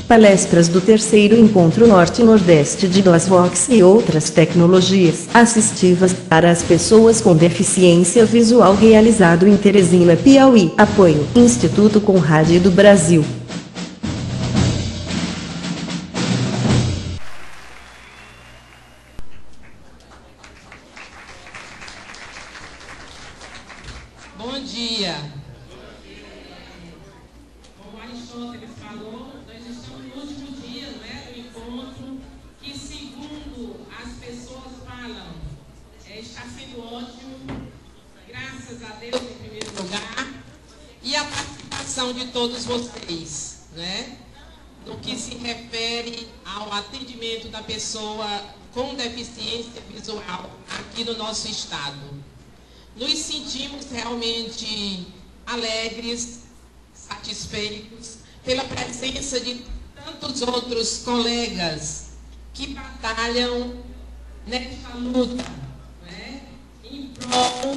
palestras do terceiro Encontro Norte-Nordeste de DOSVox e outras tecnologias assistivas para as pessoas com deficiência visual realizado em Teresina, Piauí. Apoio Instituto Conrad do Brasil. Bom dia. Como Aristóteles falou, nós estamos no último dia, né, do encontro, que segundo as pessoas falam, está sendo ótimo, graças a Deus em primeiro lugar, e a participação de todos vocês, né, no que se refere ao atendimento da pessoa com deficiência visual aqui no nosso estado. Nos sentimos realmente alegres, satisfeitos pela presença de tantos outros colegas que batalham nessa luta, né, em prol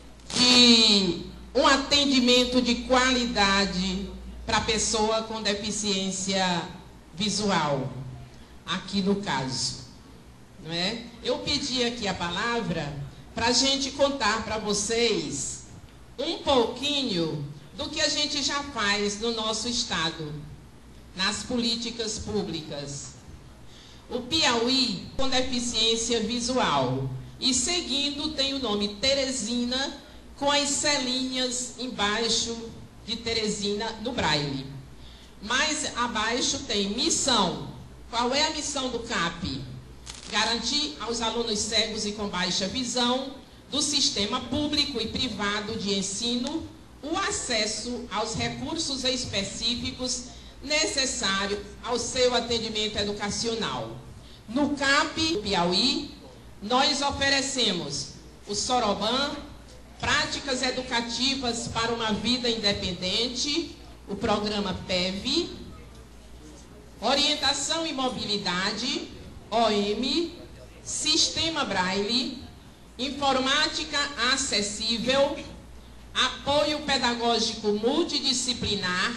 de um atendimento de qualidade para a pessoa com deficiência visual, aqui no caso. Não é? Eu pedi aqui a palavra para a gente contar para vocês um pouquinho do que a gente já faz no nosso estado, nas políticas públicas. O Piauí com deficiência visual, e seguindo tem o nome Teresina, com as celinhas embaixo de Teresina no braille. Mais abaixo tem missão. Qual é a missão do CAP? Garantir aos alunos cegos e com baixa visão do sistema público e privado de ensino o acesso aos recursos específicos necessários ao seu atendimento educacional. No CAP Piauí, nós oferecemos o Soroban, práticas educativas para uma vida independente, o programa PEV, orientação e mobilidade, OM, Sistema Braille, Informática Acessível, Apoio Pedagógico Multidisciplinar,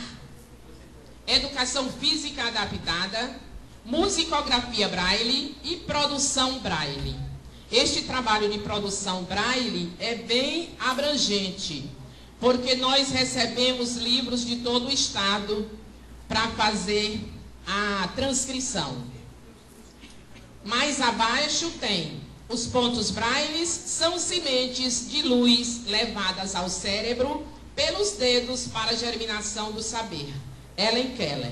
Educação Física Adaptada, Musicografia Braille e Produção Braille. Este trabalho de produção Braille é bem abrangente, porque nós recebemos livros de todo o estado para fazer a transcrição. Mais abaixo tem os pontos brailles, são sementes de luz levadas ao cérebro pelos dedos para a germinação do saber. Helen Keller.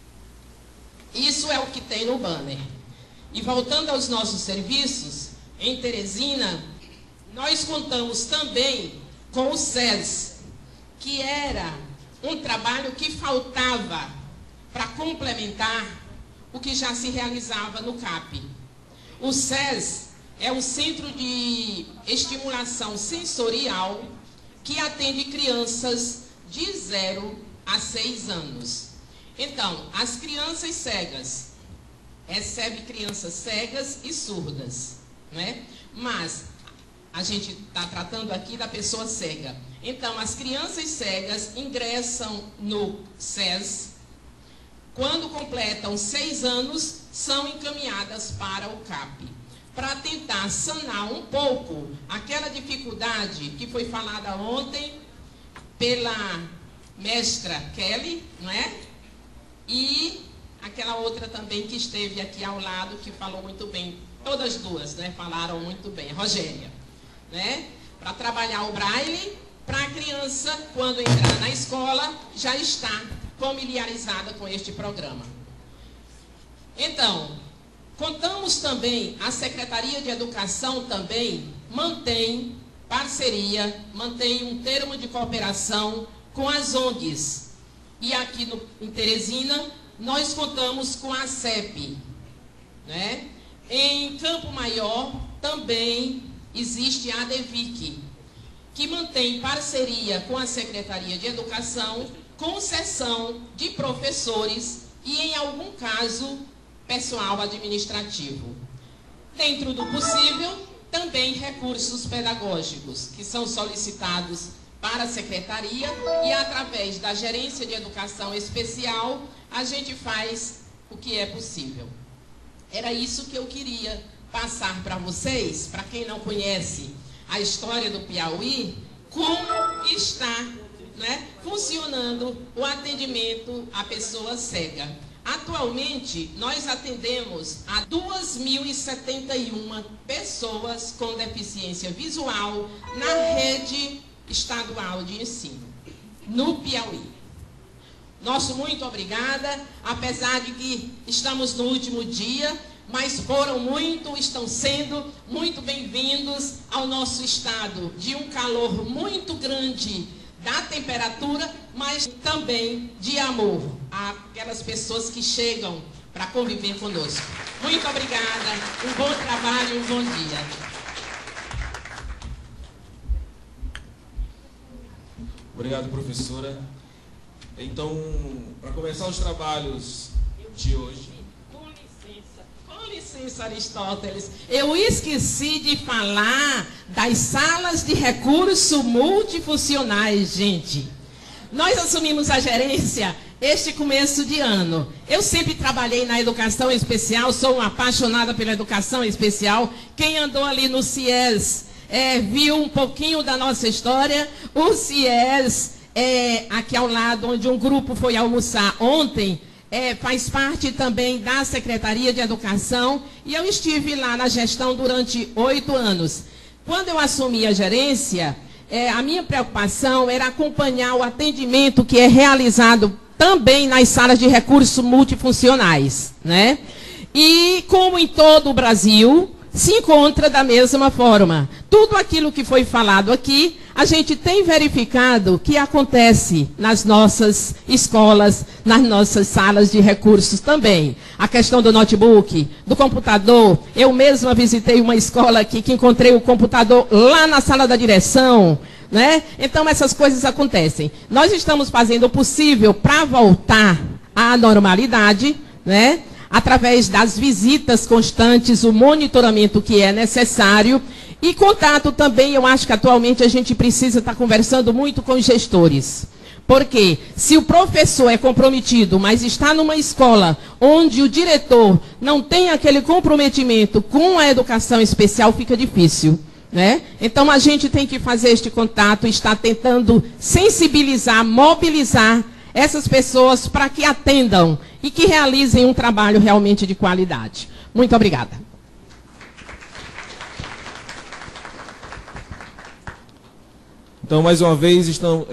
Isso é o que tem no banner. E voltando aos nossos serviços, em Teresina, nós contamos também com o SES, que era um trabalho que faltava para complementar o que já se realizava no CAP. O SES é um centro de estimulação sensorial que atende crianças de 0 a 6 anos. Então, as crianças cegas, recebe crianças cegas e surdas, né? Mas a gente está tratando aqui da pessoa cega. Então, as crianças cegas ingressam no SES. Quando completam 6 anos, são encaminhadas para o CAP, para tentar sanar um pouco aquela dificuldade que foi falada ontem pela mestra Kelly, não é? E aquela outra também que esteve aqui ao lado, que falou muito bem, todas duas, né? Falaram muito bem, Rogéria, né? Para trabalhar o braille, para a criança, quando entrar na escola, já está familiarizada com este programa. Então, contamos também, a Secretaria de Educação também mantém parceria, mantém um termo de cooperação com as ONGs. E aqui em Teresina, nós contamos com a CEP, né? Em Campo Maior, também existe a ADEVIC, que mantém parceria com a Secretaria de Educação, concessão de professores e, em algum caso, pessoal administrativo. Dentro do possível, também recursos pedagógicos, que são solicitados para a secretaria e através da gerência de educação especial a gente faz o que é possível. Era isso que eu queria passar para vocês, para quem não conhece a história do Piauí, como está, né, funcionando o atendimento à pessoa cega. Atualmente, nós atendemos a 2.071 pessoas com deficiência visual na rede estadual de ensino, no Piauí. Nosso muito obrigada, apesar de que estamos no último dia, mas estão sendo muito bem-vindos ao nosso estado, de um calor muito grande da temperatura, mas também de amor àquelas pessoas que chegam para conviver conosco. Muito obrigada, um bom trabalho e um bom dia. Obrigado, professora. Então, para começar os trabalhos de hoje... Com licença, Aristóteles. Eu esqueci de falar das salas de recursos multifuncionais, gente. Nós assumimos a gerência este começo de ano. Eu sempre trabalhei na educação especial, sou uma apaixonada pela educação especial. Quem andou ali no CIES viu um pouquinho da nossa história. O CIES, aqui ao lado, onde um grupo foi almoçar ontem, faz parte também da Secretaria de Educação, e eu estive lá na gestão durante 8 anos. Quando eu assumi a gerência, a minha preocupação era acompanhar o atendimento que é realizado também nas salas de recursos multifuncionais, né? E como em todo o Brasil, se encontra da mesma forma. Tudo aquilo que foi falado aqui, a gente tem verificado que acontece nas nossas escolas, nas nossas salas de recursos também. A questão do notebook, do computador. Eu mesma visitei uma escola aqui que encontrei o computador lá na sala da direção, né? Então essas coisas acontecem. Nós estamos fazendo o possível para voltar à normalidade, né? Através das visitas constantes, o monitoramento que é necessário e contato também. Eu acho que atualmente a gente precisa estar conversando muito com os gestores. Porque se o professor é comprometido, mas está numa escola onde o diretor não tem aquele comprometimento com a educação especial, fica difícil, né? Então a gente tem que fazer este contato, está tentando sensibilizar, mobilizar essas pessoas para que atendam e que realizem um trabalho realmente de qualidade. Muito obrigada. Então, mais uma vez,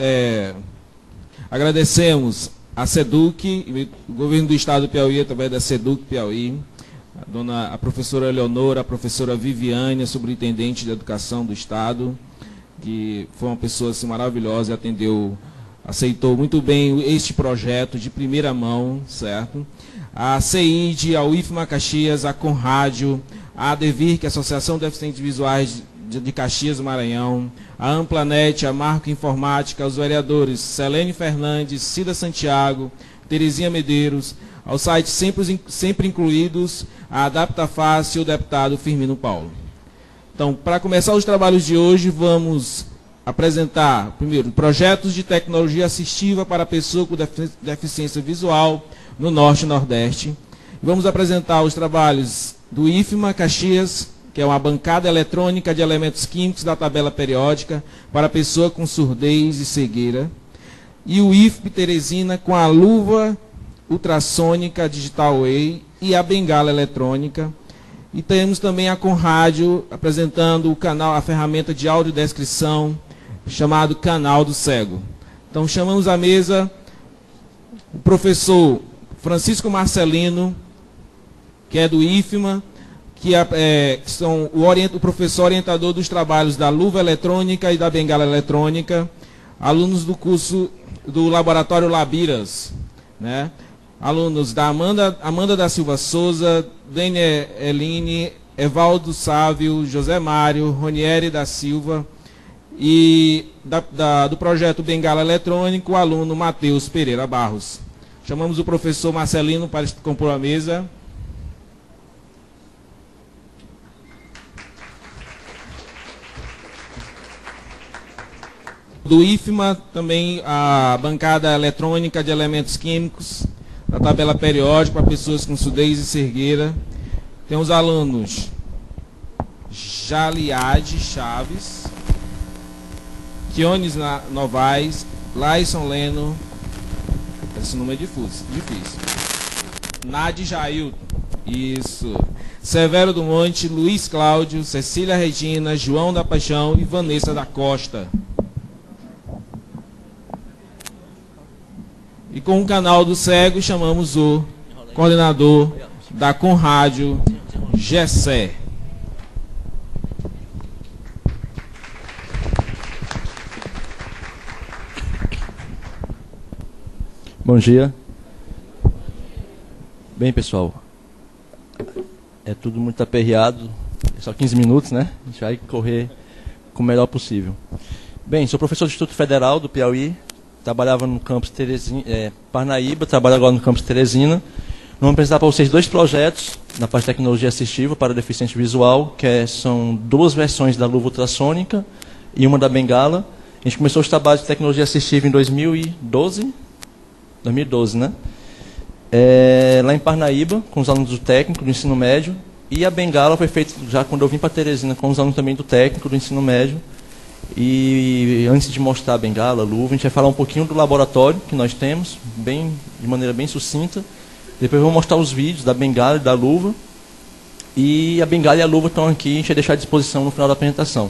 agradecemos a SEDUC, o governo do estado do Piauí, através da SEDUC Piauí, a professora Eleonora, a professora Viviane, a superintendente de educação do estado, que foi uma pessoa assim, maravilhosa e aceitou muito bem este projeto de primeira mão, certo? A CEID, a UIFMA Caxias, a Conrádio, a ADEVIR, que é a Associação de Deficientes Visuais de Caxias do Maranhão, a Amplanet, a Marco Informática, os vereadores Selene Fernandes, Cida Santiago, Terezinha Medeiros, ao site sempre incluídos, a Adapta Fácil e o deputado Firmino Paulo. Então, para começar os trabalhos de hoje, vamos apresentar, primeiro, projetos de tecnologia assistiva para pessoa com deficiência visual no Norte e Nordeste. Vamos apresentar os trabalhos do IFMA Caxias, que é uma bancada eletrônica de elementos químicos da tabela periódica para pessoa com surdez e cegueira. E o IFP Teresina com a luva ultrassônica Digital Way e a bengala eletrônica. E temos também a Conrádio apresentando o canal, a ferramenta de audiodescrição chamado Canal do Cego. Então chamamos à mesa o professor Francisco Marcelino, que é do IFMA, que são o professor orientador dos trabalhos da luva eletrônica e da bengala eletrônica, alunos do curso do Laboratório Labiras, né? Alunos da Amanda da Silva Souza, Dênia Eline, Evaldo Sávio, José Mário, Ronieri da Silva e do projeto Bengala Eletrônico, o aluno Matheus Pereira Barros. Chamamos o professor Marcelino para compor a mesa. do IFMA, também a bancada eletrônica de elementos químicos, a tabela periódica para pessoas com surdez e cegueira. Tem os alunos Jaliade Chaves, Quiones Novaes, Laison Leno, esse nome é difícil. Nadi Jailton, isso. Severo do Monte, Luiz Cláudio, Cecília Regina, João da Paixão e Vanessa da Costa. E com o canal do cego, chamamos o coordenador da Conrádio, Gessé. Bom dia. Bem, pessoal, é tudo muito aperreado, é só 15 minutos, né? A gente vai correr com o melhor possível. Bem, sou professor do Instituto Federal do Piauí, trabalhava no campus Parnaíba, trabalho agora no campus Teresina. Vamos apresentar para vocês dois projetos na parte de tecnologia assistiva para deficiente visual, são duas versões da luva ultrassônica e uma da bengala. A gente começou os trabalhos de tecnologia assistiva em 2012, né? Lá em Parnaíba, com os alunos do técnico, do ensino médio, e a bengala foi feita já quando eu vim para Teresina, com os alunos também do técnico, do ensino médio. E antes de mostrar a bengala, a luva, a gente vai falar um pouquinho do laboratório que nós temos, de maneira bem sucinta. Depois eu vou mostrar os vídeos da bengala e da luva. E a bengala e a luva estão aqui, a gente vai deixar à disposição no final da apresentação.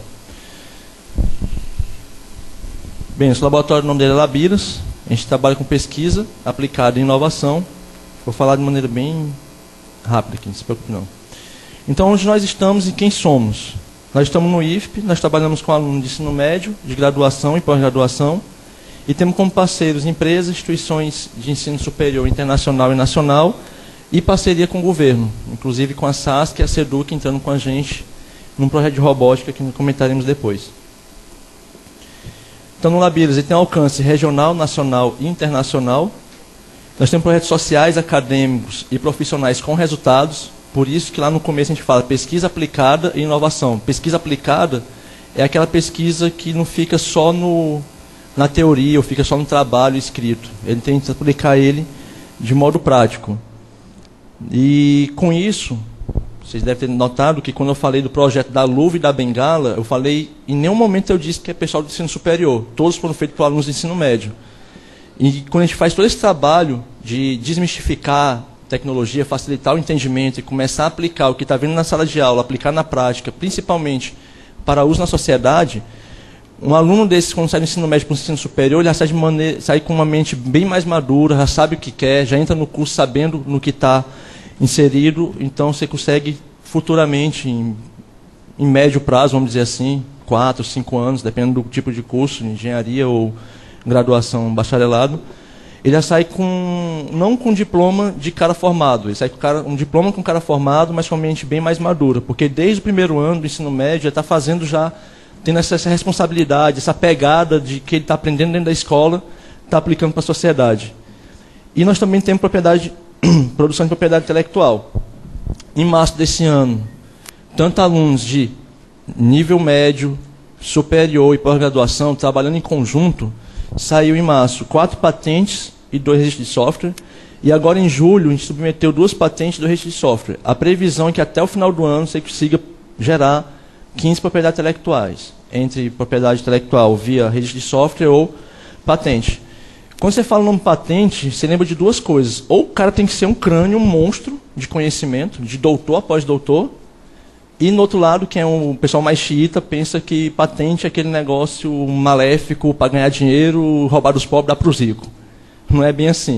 Bem, esse laboratório, o nome dele é Labiras. A gente trabalha com pesquisa aplicada em inovação. Vou falar de maneira bem rápida aqui, não se preocupe não. Então, onde nós estamos e quem somos? Nós estamos no IFP, nós trabalhamos com alunos de ensino médio, de graduação e pós-graduação, e temos como parceiros empresas, instituições de ensino superior internacional e nacional, e parceria com o governo, inclusive com a SASC e a SEDUC entrando com a gente num projeto de robótica que comentaremos depois. Então, no Labiras, ele tem alcance regional, nacional e internacional. Nós temos projetos sociais, acadêmicos e profissionais com resultados. Por isso que lá no começo a gente fala pesquisa aplicada e inovação. Pesquisa aplicada é aquela pesquisa que não fica só na teoria ou fica só no trabalho escrito. Ele tem que aplicar ele de modo prático. E com isso, vocês devem ter notado que quando eu falei do projeto da luva e da bengala, eu falei, em nenhum momento eu disse que é pessoal do ensino superior. Todos foram feitos por alunos do ensino médio. E quando a gente faz todo esse trabalho de desmistificar tecnologia, facilitar o entendimento e começar a aplicar o que está vendo na sala de aula, aplicar na prática, principalmente para uso na sociedade, um aluno desse, quando sai do ensino médio para o ensino superior, ele já sai com uma mente bem mais madura, já sabe o que quer, já entra no curso sabendo no que está inserido, então você consegue futuramente, em médio prazo, vamos dizer assim, 4, 5 anos, dependendo do tipo de curso, engenharia ou graduação, bacharelado, ele já sai não com diploma de cara formado, ele sai com um diploma com cara formado, mas com uma mente bem mais madura, porque desde o primeiro ano do ensino médio já está tendo essa responsabilidade, essa pegada de que ele está aprendendo dentro da escola, está aplicando para a sociedade. E nós também temos produção de propriedade intelectual. Em março desse ano, tanto alunos de nível médio, superior e pós-graduação, trabalhando em conjunto, saiu em março 4 patentes e 2 registros de software. E agora em julho a gente submeteu 2 patentes e 2 registros de software. A previsão é que até o final do ano você consiga gerar 15 propriedades intelectuais, entre propriedade intelectual via registro de software ou patente. Quando você fala o nome patente, você lembra de 2 coisas. Ou o cara tem que ser um crânio, um monstro de conhecimento, de doutor após doutor. E, no outro lado, quem é o pessoal mais xiita, pensa que patente é aquele negócio maléfico para ganhar dinheiro, roubar dos pobres, dar para os ricos. Não é bem assim.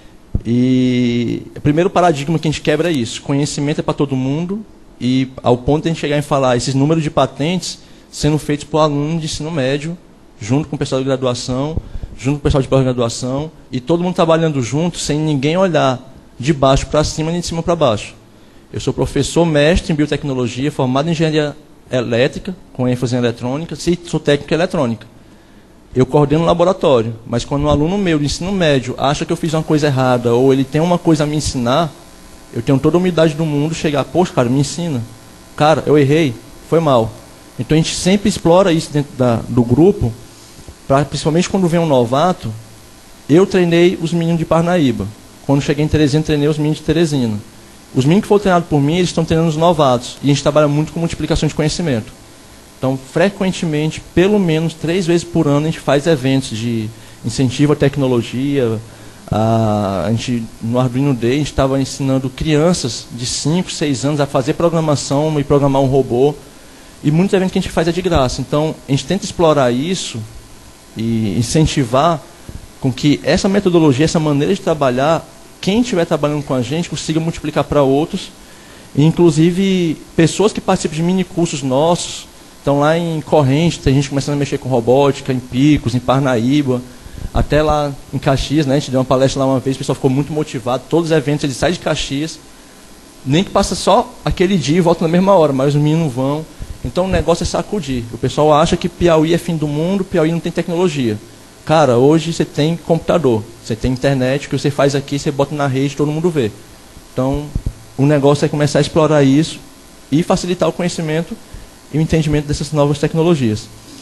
E o primeiro paradigma que a gente quebra é isso. Conhecimento é para todo mundo. E ao ponto de a gente chegar e falar esses números de patentes sendo feitos por aluno de ensino médio, junto com o pessoal de graduação, junto com o pessoal de pós-graduação, e todo mundo trabalhando junto, sem ninguém olhar de baixo para cima nem de cima para baixo. Eu sou professor mestre em biotecnologia, formado em engenharia elétrica, com ênfase em eletrônica, sou técnico em eletrônica. Eu coordeno o laboratório, mas quando um aluno meu de ensino médio acha que eu fiz uma coisa errada, ou ele tem uma coisa a me ensinar, eu tenho toda a humildade do mundo chegar, poxa, cara, me ensina. Cara, eu errei, foi mal. Então a gente sempre explora isso dentro do grupo, principalmente quando vem um novato, eu treinei os meninos de Parnaíba. Quando cheguei em Teresina, treinei os meninos de Teresina. Os meninos que foram treinados por mim, eles estão treinando os novatos. E a gente trabalha muito com multiplicação de conhecimento. Então, frequentemente, pelo menos 3 vezes por ano, a gente faz eventos de incentivo à tecnologia. A gente, no Arduino Day, a gente estava ensinando crianças de 5, 6 anos a fazer programação e programar um robô. E muitos eventos que a gente faz é de graça. Então, a gente tenta explorar isso e incentivar com que essa metodologia, essa maneira de trabalhar, quem estiver trabalhando com a gente consiga multiplicar para outros. E, inclusive, pessoas que participam de mini cursos nossos, estão lá em Corrente, tem gente começando a mexer com robótica, em Picos, em Parnaíba, até lá em Caxias, né? A gente deu uma palestra lá uma vez, o pessoal ficou muito motivado, todos os eventos eles saem de Caxias, nem que passa só aquele dia e volta na mesma hora, mas os meninos vão. Então o negócio é sacudir. O pessoal acha que Piauí é fim do mundo, Piauí não tem tecnologia. Cara, hoje você tem computador, você tem internet, o que você faz aqui, você bota na rede, todo mundo vê. Então, o negócio é começar a explorar isso e facilitar o conhecimento e o entendimento dessas novas tecnologias.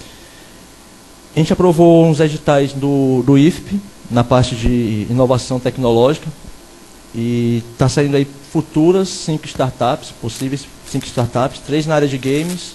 A gente aprovou uns editais do IFP, na parte de inovação tecnológica, e está saindo aí futuras 5 startups, possíveis 5 startups, 3 na área de games,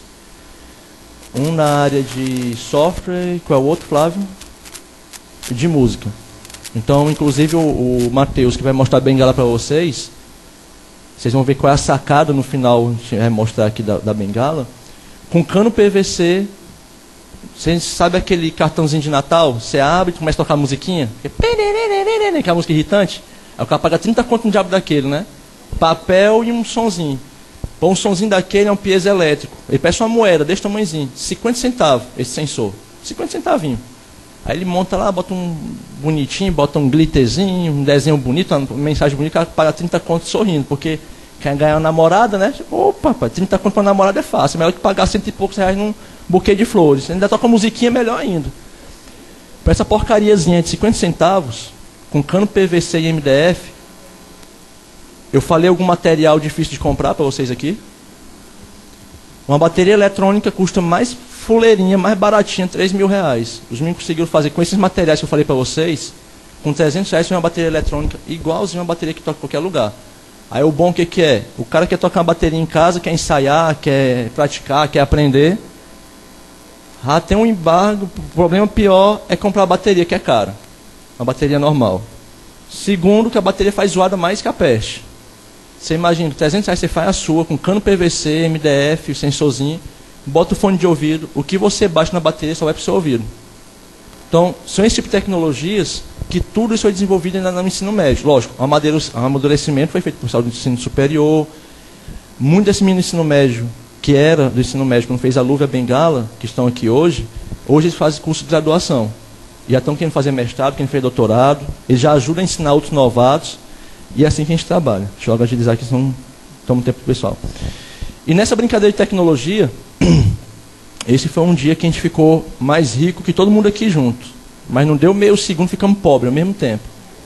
1 na área de software, qual é o outro, Flávio? De música. Então, inclusive, o Matheus, que vai mostrar a bengala para vocês, vocês vão ver qual é a sacada no final, a gente vai mostrar aqui da bengala, com cano PVC. Você sabe aquele cartãozinho de Natal? Você abre e começa a tocar a musiquinha, aquela música irritante. Aí o cara paga 30 conto no diabo daquele, né? Papel e um sonzinho. Bom, um sonzinho daquele é um piezoelétrico. Ele peça uma moeda desse tamanhozinho, 50 centavos, esse sensor. 50 centavinhos. Aí ele monta lá, bota um bonitinho, bota um glitterzinho, um desenho bonito, uma mensagem bonita, o cara paga 30 conto sorrindo, porque quer ganhar uma namorada, né? Opa, 30 conto para namorada é fácil. Melhor que pagar 100 e poucos reais num buquê de flores. Ainda toca musiquinha, melhor ainda. Para essa porcariazinha de 50 centavos, com cano PVC e MDF, eu falei algum material difícil de comprar para vocês aqui. Uma bateria eletrônica custa mais fuleirinha, mais baratinha, 3 mil reais. Os meninos conseguiram fazer com esses materiais que eu falei para vocês, com 300 reais, uma bateria eletrônica igualzinha uma bateria que toca em qualquer lugar. Aí o bom que é? O cara quer tocar uma bateria em casa, quer ensaiar, quer praticar, quer aprender. Ah, tem um embargo, o problema pior é comprar a bateria, que é cara. Uma bateria normal. Segundo, que a bateria faz zoada mais que a peste. Você imagina, 300 reais você faz a sua, com cano PVC, MDF, sensorzinho, bota o fone de ouvido, o que você baixa na bateria só vai para o seu ouvido. Então, são esse tipo de tecnologias que tudo isso foi desenvolvido ainda no ensino médio. Lógico, o amadurecimento foi feito por pessoal do ensino superior. Muito desse menino do ensino médio, que era do ensino médio, quando fez a luva e a bengala, que estão aqui hoje eles fazem curso de graduação. Já estão querendo fazer mestrado, querendo fazer doutorado. Eles já ajudam a ensinar outros novatos. E é assim que a gente trabalha. Deixa eu agilizar aqui, senão não toma tempo para o pessoal. E nessa brincadeira de tecnologia, esse foi um dia que a gente ficou mais rico que todo mundo aqui junto. Mas não deu meio segundo, ficamos pobres ao mesmo tempo.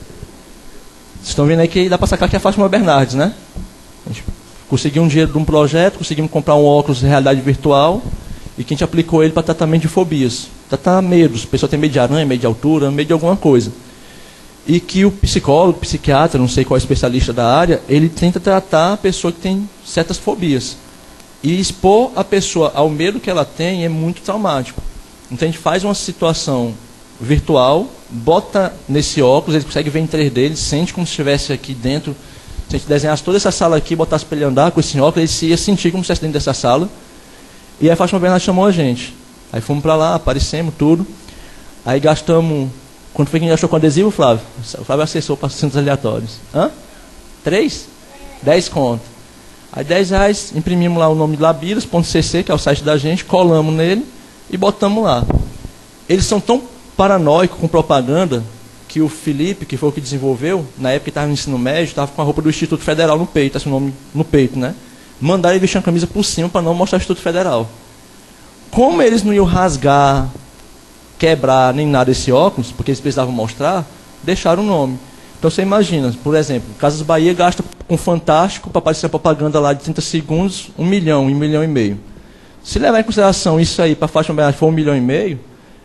Vocês estão vendo aí que dá para sacar que é a Fátima Bernardes, né? A gente conseguiu um dinheiro de um projeto, conseguimos comprar um óculos de realidade virtual e que a gente aplicou ele para tratamento de fobias. Tratar medos. A pessoa tem medo de aranha, medo de altura, medo de alguma coisa. E que o psicólogo, psiquiatra, não sei qual é o especialista da área, ele tenta tratar a pessoa que tem certas fobias. E expor a pessoa ao medo que ela tem é muito traumático. Então a gente faz uma situação virtual, bota nesse óculos, ele consegue ver em 3D, ele sente como se estivesse aqui dentro. Se a gente desenhasse toda essa sala aqui, botasse para ele andar com esse óculos, ele se ia sentir como se estivesse dentro dessa sala. E a Fátima Bernardes chamou a gente. Aí fomos para lá, aparecemos, tudo. Aí gastamos... Quanto foi que a gente achou com adesivo, Flávio? O Flávio acessou para assuntos aleatórios. Hã? 3? 10 conto. Aí 10 reais, imprimimos lá o nome de labiras.cc, que é o site da gente, colamos nele e botamos lá. Eles são tão paranoicos com propaganda que o Felipe, que foi o que desenvolveu, na época que estava no ensino médio, estava com a roupa do Instituto Federal no peito, assim o nome no peito, né? Mandaram ele vestir uma camisa por cima para não mostrar o Instituto Federal. Como eles não iam rasgar, quebrar nem nada esse óculos, porque eles precisavam mostrar, deixaram o nome. Então você imagina, por exemplo, Casas Bahia gasta um Fantástico para aparecer a propaganda lá de 30 segundos, 1 milhão, 1,5 milhão. Se levar em consideração isso aí para a Fátima Bernardes for 1,5 milhão,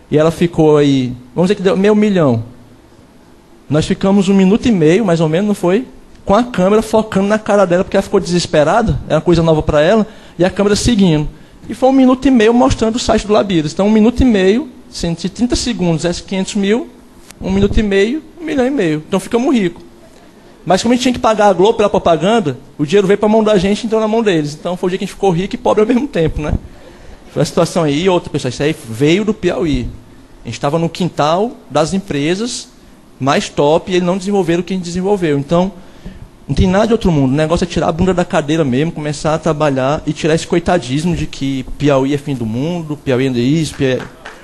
e ela ficou aí, vamos dizer que deu meio milhão. Nós ficamos 1 minuto e meio, mais ou menos, não foi? Com a câmera focando na cara dela, porque ela ficou desesperada, era uma coisa nova para ela, e a câmera seguindo. E foi 1 minuto e meio mostrando o site do Labiras. Então, 1 minuto e meio, 130 segundos, é 500 mil, 1 minuto e meio, 1,5 milhão. Então, ficamos ricos. Mas como a gente tinha que pagar a Globo pela propaganda, o dinheiro veio para a mão da gente e entrou na mão deles. Então, foi o dia que a gente ficou rico e pobre ao mesmo tempo, né? Foi a situação aí. E outra, pessoal, isso aí veio do Piauí. A gente estava no quintal das empresas mais top e eles não desenvolveram o que a gente desenvolveu. Então, não tem nada de outro mundo. O negócio é tirar a bunda da cadeira mesmo, começar a trabalhar e tirar esse coitadismo de que Piauí é fim do mundo, Piauí é isso, Piauí...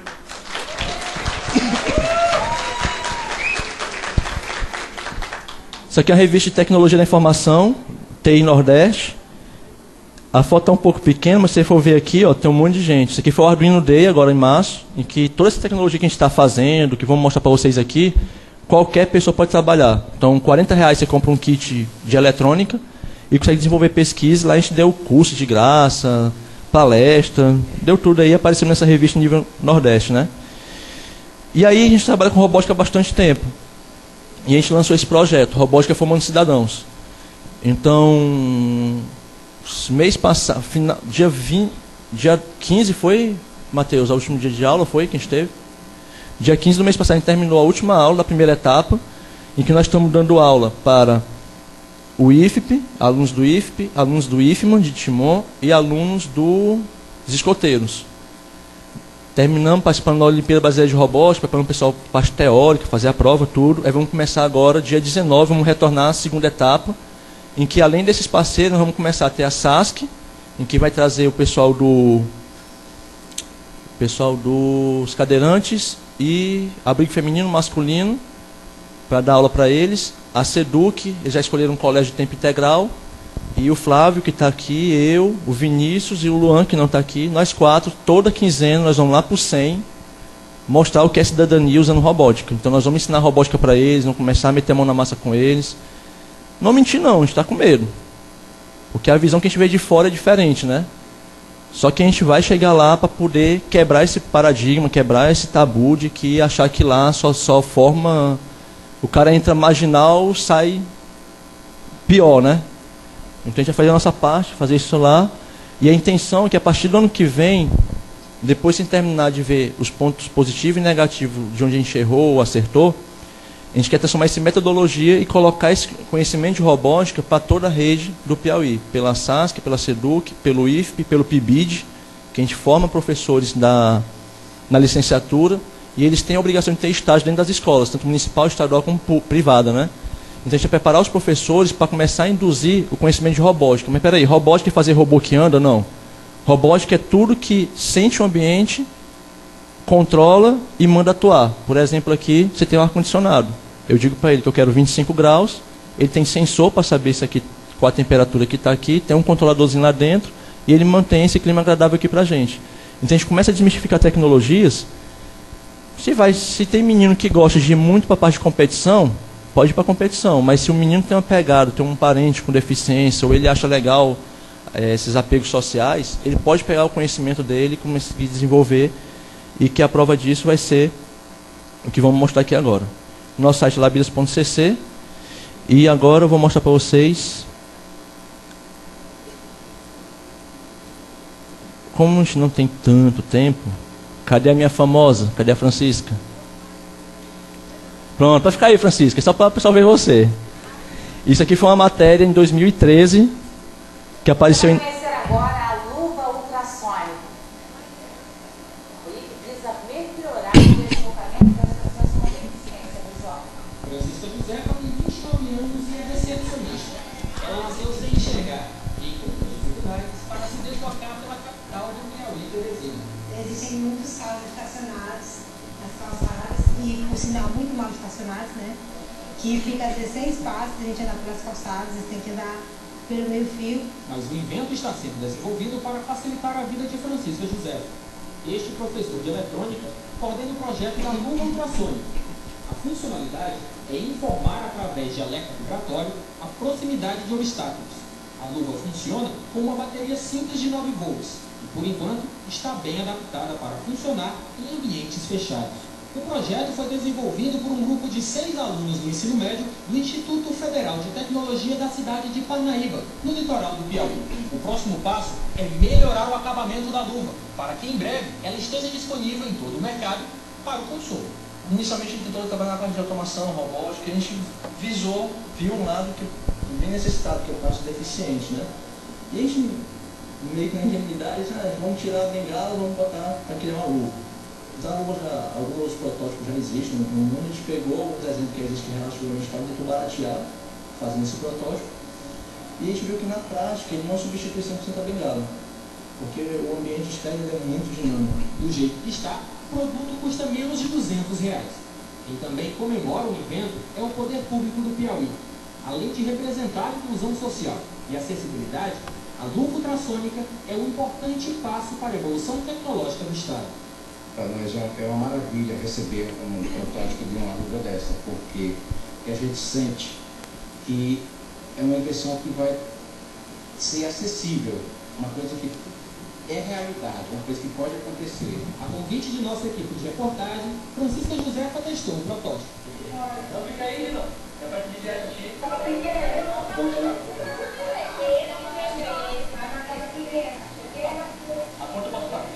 Isso aqui é a revista de tecnologia da informação, TI Nordeste. A foto está um pouco pequena, mas se você for ver aqui, ó, tem um monte de gente. Isso aqui foi o Arduino Day, agora em março, em que toda essa tecnologia que a gente está fazendo, que vamos mostrar para vocês aqui, qualquer pessoa pode trabalhar. Então, R$40 você compra um kit de eletrônica e consegue desenvolver pesquisa. Lá a gente deu curso de graça, palestra, deu tudo aí, apareceu nessa revista nível Nordeste, né? E aí a gente trabalha com robótica há bastante tempo. E a gente lançou esse projeto, Robótica Formando Cidadãos. Então, mês passado, dia 15 foi, Matheus, o último dia de aula foi que a gente teve? Dia 15 do mês passado a gente terminou a última aula da primeira etapa, em que nós estamos dando aula para o IFP, alunos do IFP, alunos do IFMA, de Timon, e alunos dos escoteiros. Terminamos participando da Olimpíada Brasileira de Robótica, preparando o pessoal para parte teórica, fazer a prova, tudo. Aí vamos começar agora, dia 19, vamos retornar à segunda etapa, em que além desses parceiros, nós vamos começar a ter a SASC, em que vai trazer o pessoal dos cadeirantes e abrigo feminino, masculino, para dar aula para eles. A SEDUC, eles já escolheram um colégio de tempo integral. E o Flávio, que está aqui, eu, o Vinícius e o Luan, que não está aqui. Nós 4, toda quinzena, nós vamos lá para o 100, mostrar o que é cidadania usando robótica. Então nós vamos ensinar robótica para eles, vamos começar a meter a mão na massa com eles. Não mentir não, a gente está com medo. Porque a visão que a gente vê de fora é diferente, né? Só que a gente vai chegar lá para poder quebrar esse paradigma, quebrar esse tabu de que achar que lá só forma... O cara entra marginal, sai pior, né? Então a gente vai fazer a nossa parte, fazer isso lá. E a intenção é que a partir do ano que vem, depois de terminar de ver os pontos positivos e negativos de onde a gente errou ou acertou, a gente quer transformar isso em metodologia e colocar esse conhecimento de robótica para toda a rede do Piauí. Pela SASC, pela SEDUC, pelo IFP, pelo PIBID, que a gente forma professores na licenciatura. E eles têm a obrigação de ter estágio dentro das escolas, tanto municipal, estadual como privada, né? Então a gente vai preparar os professores para começar a induzir o conhecimento de robótica. Mas peraí, robótica é fazer robô que anda? Não. Robótica é tudo que sente o ambiente, controla e manda atuar. Por exemplo, aqui você tem um ar-condicionado. Eu digo para ele que eu quero 25 graus, ele tem sensor para saber se aqui, qual a temperatura que está aqui, tem um controladorzinho lá dentro e ele mantém esse clima agradável aqui para a gente. Então a gente começa a desmistificar tecnologias. Se tem menino que gosta de ir muito para a parte de competição, pode ir para a competição, mas se o menino tem uma pegada, tem um parente com deficiência, ou ele acha legal esses apegos sociais, ele pode pegar o conhecimento dele e começar a desenvolver, e que a prova disso vai ser o que vamos mostrar aqui agora. Nosso site é labiras.cc, e agora eu vou mostrar para vocês como a gente não tem tanto tempo. Cadê a minha famosa? Cadê a Francisca? Pronto, pode ficar aí, Francisca, só para o pessoal ver você. Isso aqui foi uma matéria em 2013 que apareceu em... Vamos conhecer agora a luva ultrassônica. Que visa melhorar o deslocamento das pessoas com deficiência visual. Francisca José tem 29 anos e é recepcionista. Ela nasceu sem enxergar e com dificuldades para se deslocar pela capital do Piauí, Teresina. Existem muitos carros estacionados nas calçadas e, por sinal, muito mal estacionados, né? Que fica a 16 passos, a gente andar pelas calçadas, a gente tem que andar pelo meio fio. Mas o invento está sendo desenvolvido para facilitar a vida de Francisca José. Este professor de eletrônica coordena o projeto da luva ultrassônica. A funcionalidade é informar através de alerta vibratório a proximidade de obstáculos. A luva funciona com uma bateria simples de 9 volts e, por enquanto, está bem adaptada para funcionar em ambientes fechados. O projeto foi desenvolvido por um grupo de 6 alunos do ensino médio do Instituto Federal de Tecnologia da cidade de Parnaíba, no litoral do Piauí. O próximo passo é melhorar o acabamento da luva, para que em breve ela esteja disponível em todo o mercado para o consumo. Inicialmente a gente tentou trabalhar na parte de automação, robótica, e a gente viu um lado que bem necessitado, que é o caso deficiente, né? E a gente, meio que na ingenuidade, vamos tirar a bengala, vamos botar para criar uma luva. Alguns protótipos já existem no mundo, a gente pegou alguns exemplos que existem relativamente para tentar baratear, fazendo esse protótipo, e a gente viu que na prática ele não substitui 100% a bengala, porque o ambiente externo é muito dinâmico. Do jeito que está, o produto custa menos de R$200. Quem também comemora o evento é o poder público do Piauí. Além de representar a inclusão social e acessibilidade, a luva ultrassônica é um importante passo para a evolução tecnológica do Estado. Para nós é uma maravilha receber um protótipo de uma luva dessa, porque a gente sente que é uma invenção que vai ser acessível, uma coisa que é realidade, uma coisa que pode acontecer. A convite de nossa equipe de reportagem, Francisca Josefa testou o protótipo. Não fica aí, não. É para te dizer aqui. Aponta para cá.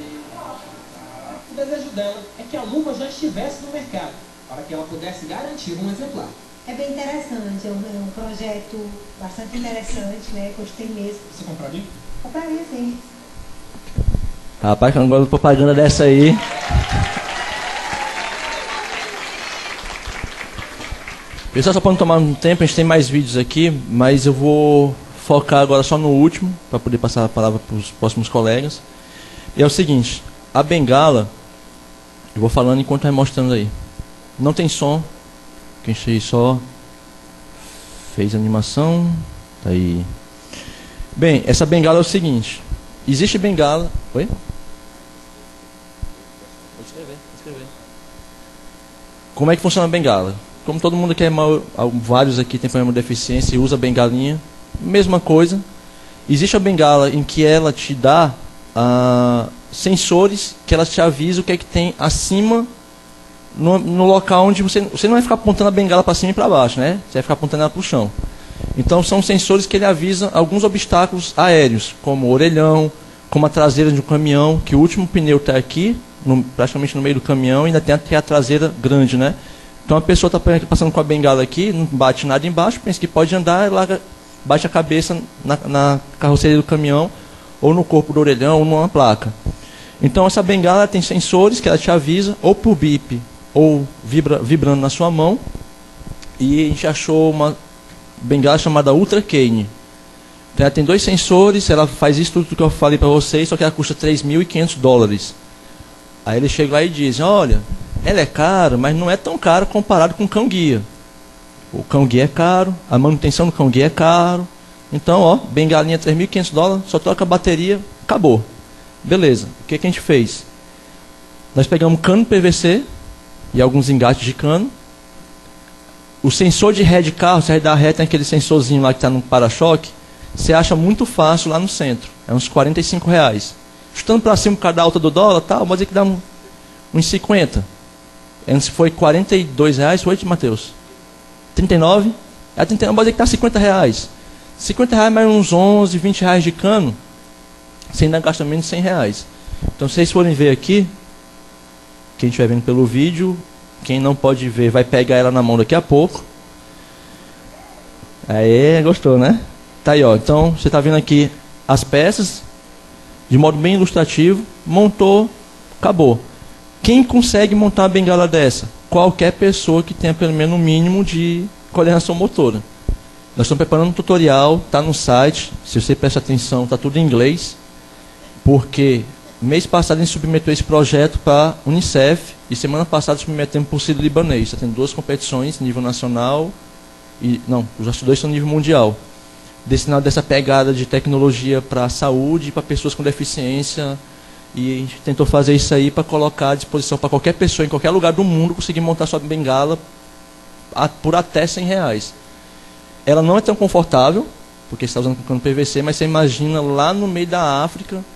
O desejo dela é que a luva já estivesse no mercado, para que ela pudesse garantir um exemplar. É bem interessante, é um projeto bastante interessante, né? Gostei mesmo. Você compraria? Compraria, sim. Rapaz, que eu não gosto de propaganda dessa aí. Pessoal, só para não tomar um tempo, a gente tem mais vídeos aqui, mas eu vou focar agora só no último, para poder passar a palavra para os próximos colegas. E é o seguinte, a bengala, eu vou falando enquanto vai mostrando aí. Não tem som, que a gente só fez a animação. Tá aí. Bem, essa bengala é o seguinte, existe bengala... Oi? Vou escrever. Como é que funciona a bengala? Como todo mundo aqui vários aqui tem problema de deficiência e usa bengalinha, mesma coisa. Existe a bengala em que ela te dá sensores que ela te avisa o que é que tem acima no local onde você não vai ficar apontando a bengala para cima e para baixo, né? Você vai ficar apontando ela para o chão. Então são sensores que ele avisa alguns obstáculos aéreos, como o orelhão, como a traseira de um caminhão, que o último pneu está aqui, praticamente no meio do caminhão, e ainda tem a traseira grande, né? Então a pessoa está passando com a bengala aqui, não bate nada embaixo, pensa que pode andar, bate a cabeça na carroceria do caminhão, ou no corpo do orelhão, ou numa placa. Então essa bengala tem sensores que ela te avisa, ou por bip, ou vibrando na sua mão. E a gente achou uma bengala chamada Ultra Cane. Então ela tem 2 sensores, ela faz isso tudo que eu falei para vocês, só que ela custa $3.500. Aí eles chegam lá e dizem, olha, ela é cara, mas não é tão cara comparado com o cão-guia. O cão-guia é caro, a manutenção do cão-guia é caro. Então, ó, bengalinha $3.500, só troca a bateria, acabou. Beleza, o que a gente fez? Nós pegamos cano PVC e alguns engates de cano. O sensor de ré de carro, se vai dar ré, tem aquele sensorzinho lá que está no para-choque, você acha muito fácil lá no centro. É uns R$45. Chutando para cima por causa da alta do dólar, tá, vou dizer que dá uns 50. Antes foi R$42, foi, Matheus? 39? É 39, vou dizer que está R$50. R$50 mais uns 11, R$20 de cano, você ainda gasta menos de R$100. Então, se vocês forem ver aqui, quem estiver vendo pelo vídeo, quem não pode ver vai pegar ela na mão daqui a pouco. Aê, gostou, né? Tá aí, ó. Então, você está vendo aqui as peças, de modo bem ilustrativo, montou, acabou. Quem consegue montar uma bengala dessa? Qualquer pessoa que tenha pelo menos um mínimo de coordenação motora. Nós estamos preparando um tutorial, está no site, se você presta atenção, está tudo em inglês, porque mês passado a gente submeteu esse projeto para a Unicef e semana passada submetemos para o Sírio-Libanês. Está tendo 2 competições, nível nacional, os 2 são nível mundial, destinado dessa pegada de tecnologia para a saúde e para pessoas com deficiência. E a gente tentou fazer isso aí para colocar à disposição para qualquer pessoa, em qualquer lugar do mundo, conseguir montar sua bengala por até R$100. Ela não é tão confortável, porque você está usando cano PVC, mas você imagina lá no meio da África,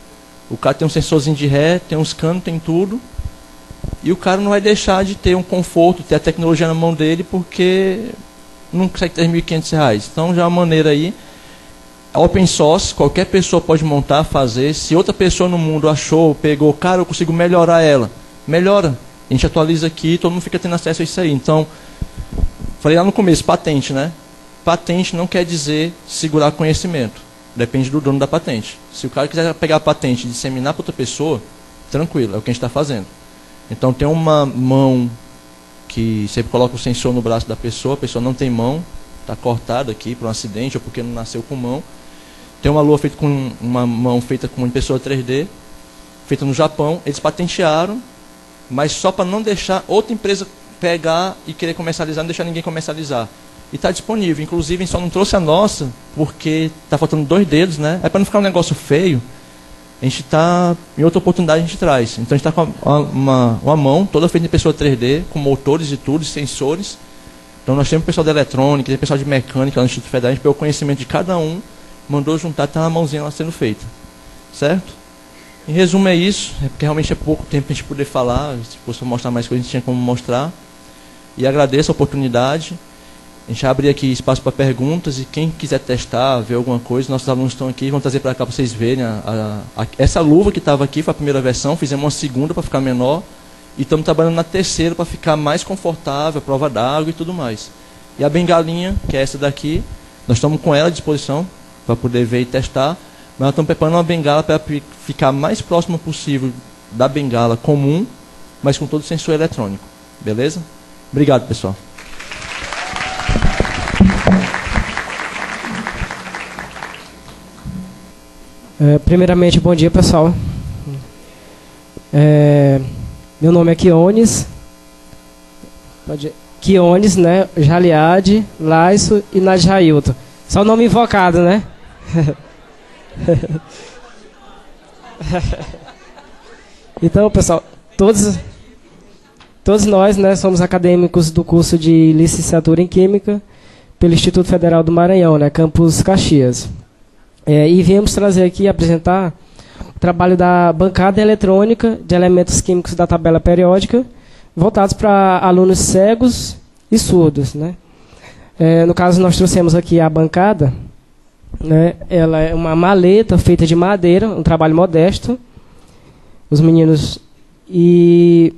O cara tem um sensorzinho de ré, tem uns canos, tem tudo. E o cara não vai deixar de ter um conforto, ter a tecnologia na mão dele, porque não consegue ter R$1.500. Então já é uma maneira aí. Open source, qualquer pessoa pode montar, fazer. Se outra pessoa no mundo achou, pegou, cara, eu consigo melhorar ela. Melhora. A gente atualiza aqui, todo mundo fica tendo acesso a isso aí. Então, falei lá no começo, patente, né? Patente não quer dizer segurar conhecimento. Depende do dono da patente. Se o cara quiser pegar a patente e disseminar para outra pessoa, tranquilo, é o que a gente está fazendo. Então tem uma mão que sempre coloca o sensor no braço da pessoa, a pessoa não tem mão, está cortada aqui por um acidente ou porque não nasceu com mão. Tem uma lua feita com uma mão feita com uma impressora 3D, feita no Japão. Eles patentearam, mas só para não deixar outra empresa pegar e querer comercializar, não deixar ninguém comercializar. E está disponível. Inclusive, a gente só não trouxe a nossa, porque está faltando 2 dedos, né? É para não ficar um negócio feio. A gente está, em outra oportunidade, a gente traz. Então, a gente está com uma mão toda feita em impressora 3D, com motores e tudo, sensores. Então, nós temos pessoal de eletrônica, tem pessoal de mecânica lá no Instituto Federal. A gente pegou o conhecimento de cada um, mandou juntar, está na mãozinha lá sendo feita. Certo? Em resumo, é isso. É porque realmente é pouco tempo para a gente poder falar. Se fosse mostrar mais coisas, a gente tinha como mostrar. E agradeço a oportunidade. A gente abre aqui espaço para perguntas e quem quiser testar, ver alguma coisa, nossos alunos estão aqui, vão trazer para cá para vocês verem. Essa luva que estava aqui foi a primeira versão, fizemos uma segunda para ficar menor e estamos trabalhando na terceira para ficar mais confortável, prova d'água e tudo mais. E a bengalinha, que é essa daqui, nós estamos com ela à disposição para poder ver e testar, mas nós estamos preparando uma bengala para ficar mais próximo possível da bengala comum, mas com todo o sensor eletrônico. Beleza? Obrigado, pessoal. Primeiramente, bom dia, pessoal. Meu nome é Quiones. Quiones, né? Jaliade, Laisso e Nadjailton. Só o nome invocado, né? Então, pessoal, todos nós, né, somos acadêmicos do curso de licenciatura em Química pelo Instituto Federal do Maranhão, né, campus Caxias. E viemos trazer aqui, apresentar o trabalho da bancada eletrônica de elementos químicos da tabela periódica, voltados para alunos cegos e surdos, né? No caso, nós trouxemos aqui a bancada, né? Ela é uma maleta feita de madeira, um trabalho modesto. Os meninos e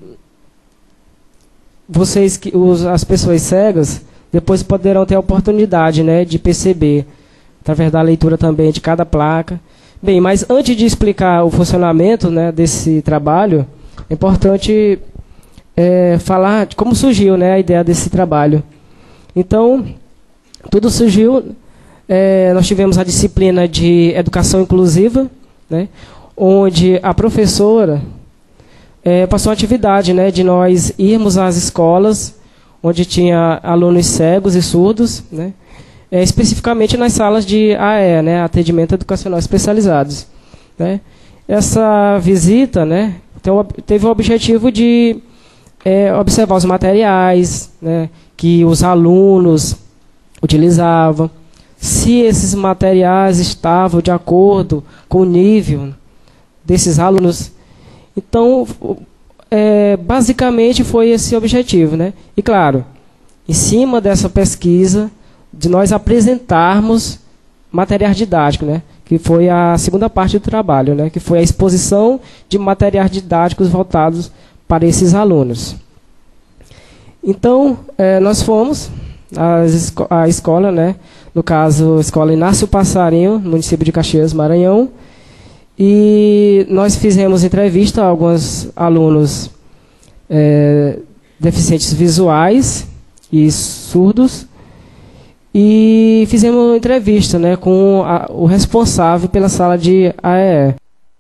vocês, as pessoas cegas, depois poderão ter a oportunidade, né, de perceber através da leitura também de cada placa. Bem, mas antes de explicar o funcionamento, né, desse trabalho, é importante falar de como surgiu, né, a ideia desse trabalho. Então, tudo surgiu, nós tivemos a disciplina de educação inclusiva, né, onde a professora passou a atividade, né, de nós irmos às escolas onde tinha alunos cegos e surdos, né, especificamente nas salas de AE, né, atendimento educacional especializados, né. Essa visita, né, teve o objetivo de observar os materiais, né, que os alunos utilizavam, se esses materiais estavam de acordo com o nível desses alunos. Então, basicamente foi esse objetivo, né? E claro, em cima dessa pesquisa, de nós apresentarmos materiais didáticos, né? Que foi a segunda parte do trabalho, né? Que foi a exposição de materiais didáticos voltados para esses alunos. Então, nós fomos à escola, né? No caso, a escola Inácio Passarinho, no município de Caxias, Maranhão. E nós fizemos entrevista a alguns alunos deficientes visuais e surdos. E fizemos uma entrevista, né, com o responsável pela sala de AEE.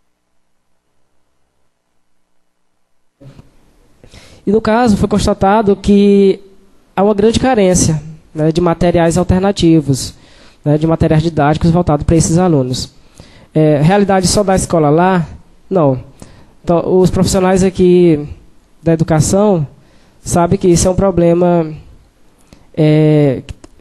E no caso foi constatado que há uma grande carência, né, de materiais alternativos, né, de materiais didáticos voltados para esses alunos. Realidade só da escola lá? Não. Então, os profissionais aqui da educação sabem que isso é um problema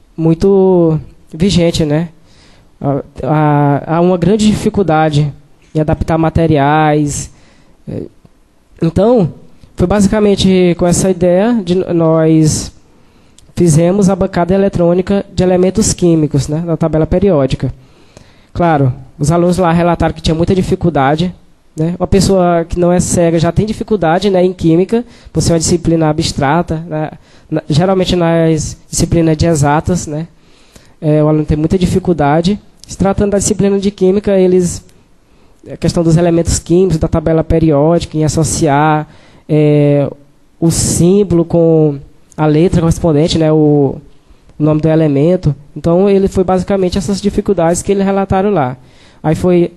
muito vigente, né? Há uma grande dificuldade em adaptar materiais. Então, foi basicamente com essa ideia de nós fizemos a bancada eletrônica de elementos químicos, né, da tabela periódica. Claro, os alunos lá relataram que tinha muita dificuldade, né? Uma pessoa que não é cega já tem dificuldade, né, em química, por ser uma disciplina abstrata, né? Geralmente nas disciplinas de exatas, né? O aluno tem muita dificuldade. Se tratando da disciplina de química, a questão dos elementos químicos, da tabela periódica, em associar o símbolo com a letra correspondente, né, o nome do elemento. Então, ele foi basicamente essas dificuldades que eles relataram lá. Aí foi,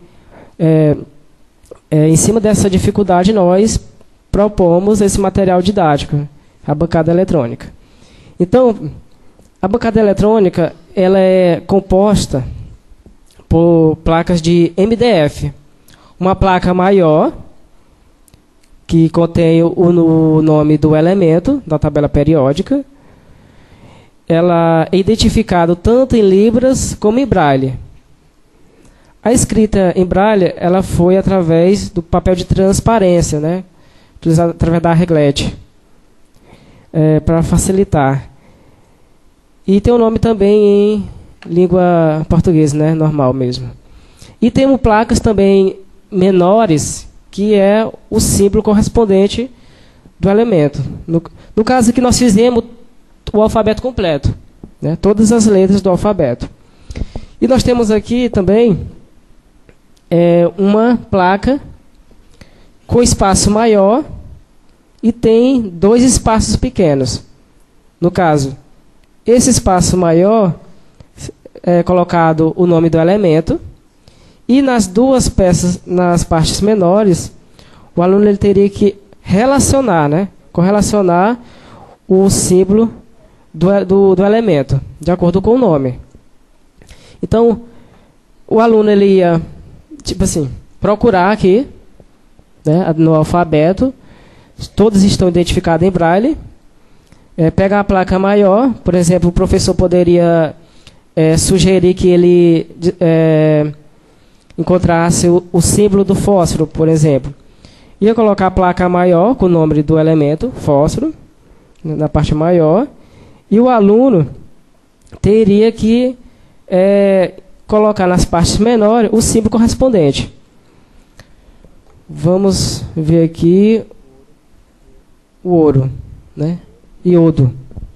em cima dessa dificuldade, nós propomos esse material didático, a bancada eletrônica. Então, a bancada eletrônica ela é composta por placas de MDF. Uma placa maior, que contém o nome do elemento da tabela periódica. Ela é identificada tanto em libras como em braille. A escrita em braille ela foi através do papel de transparência, né, utilizado através da reglete, para facilitar. E tem o nome também em língua portuguesa, né, normal mesmo. E temos placas também menores, que é o símbolo correspondente do elemento. No caso aqui, nós fizemos o alfabeto completo, né? Todas as letras do alfabeto. E nós temos aqui também uma placa com espaço maior e tem 2 espaços pequenos. No caso, esse espaço maior é colocado o nome do elemento. E nas 2 peças, nas partes menores, o aluno ele teria que relacionar, né, correlacionar o símbolo do elemento, de acordo com o nome. Então, o aluno ele ia, tipo assim, procurar aqui, né, no alfabeto, todos estão identificados em braille, pegar a placa maior, por exemplo, o professor poderia sugerir que ele encontrasse o símbolo do fósforo, por exemplo. Ia colocar a placa maior com o nome do elemento, fósforo, na parte maior, e o aluno teria que colocar nas partes menores o símbolo correspondente. Vamos ver aqui o ouro, né? Iodo.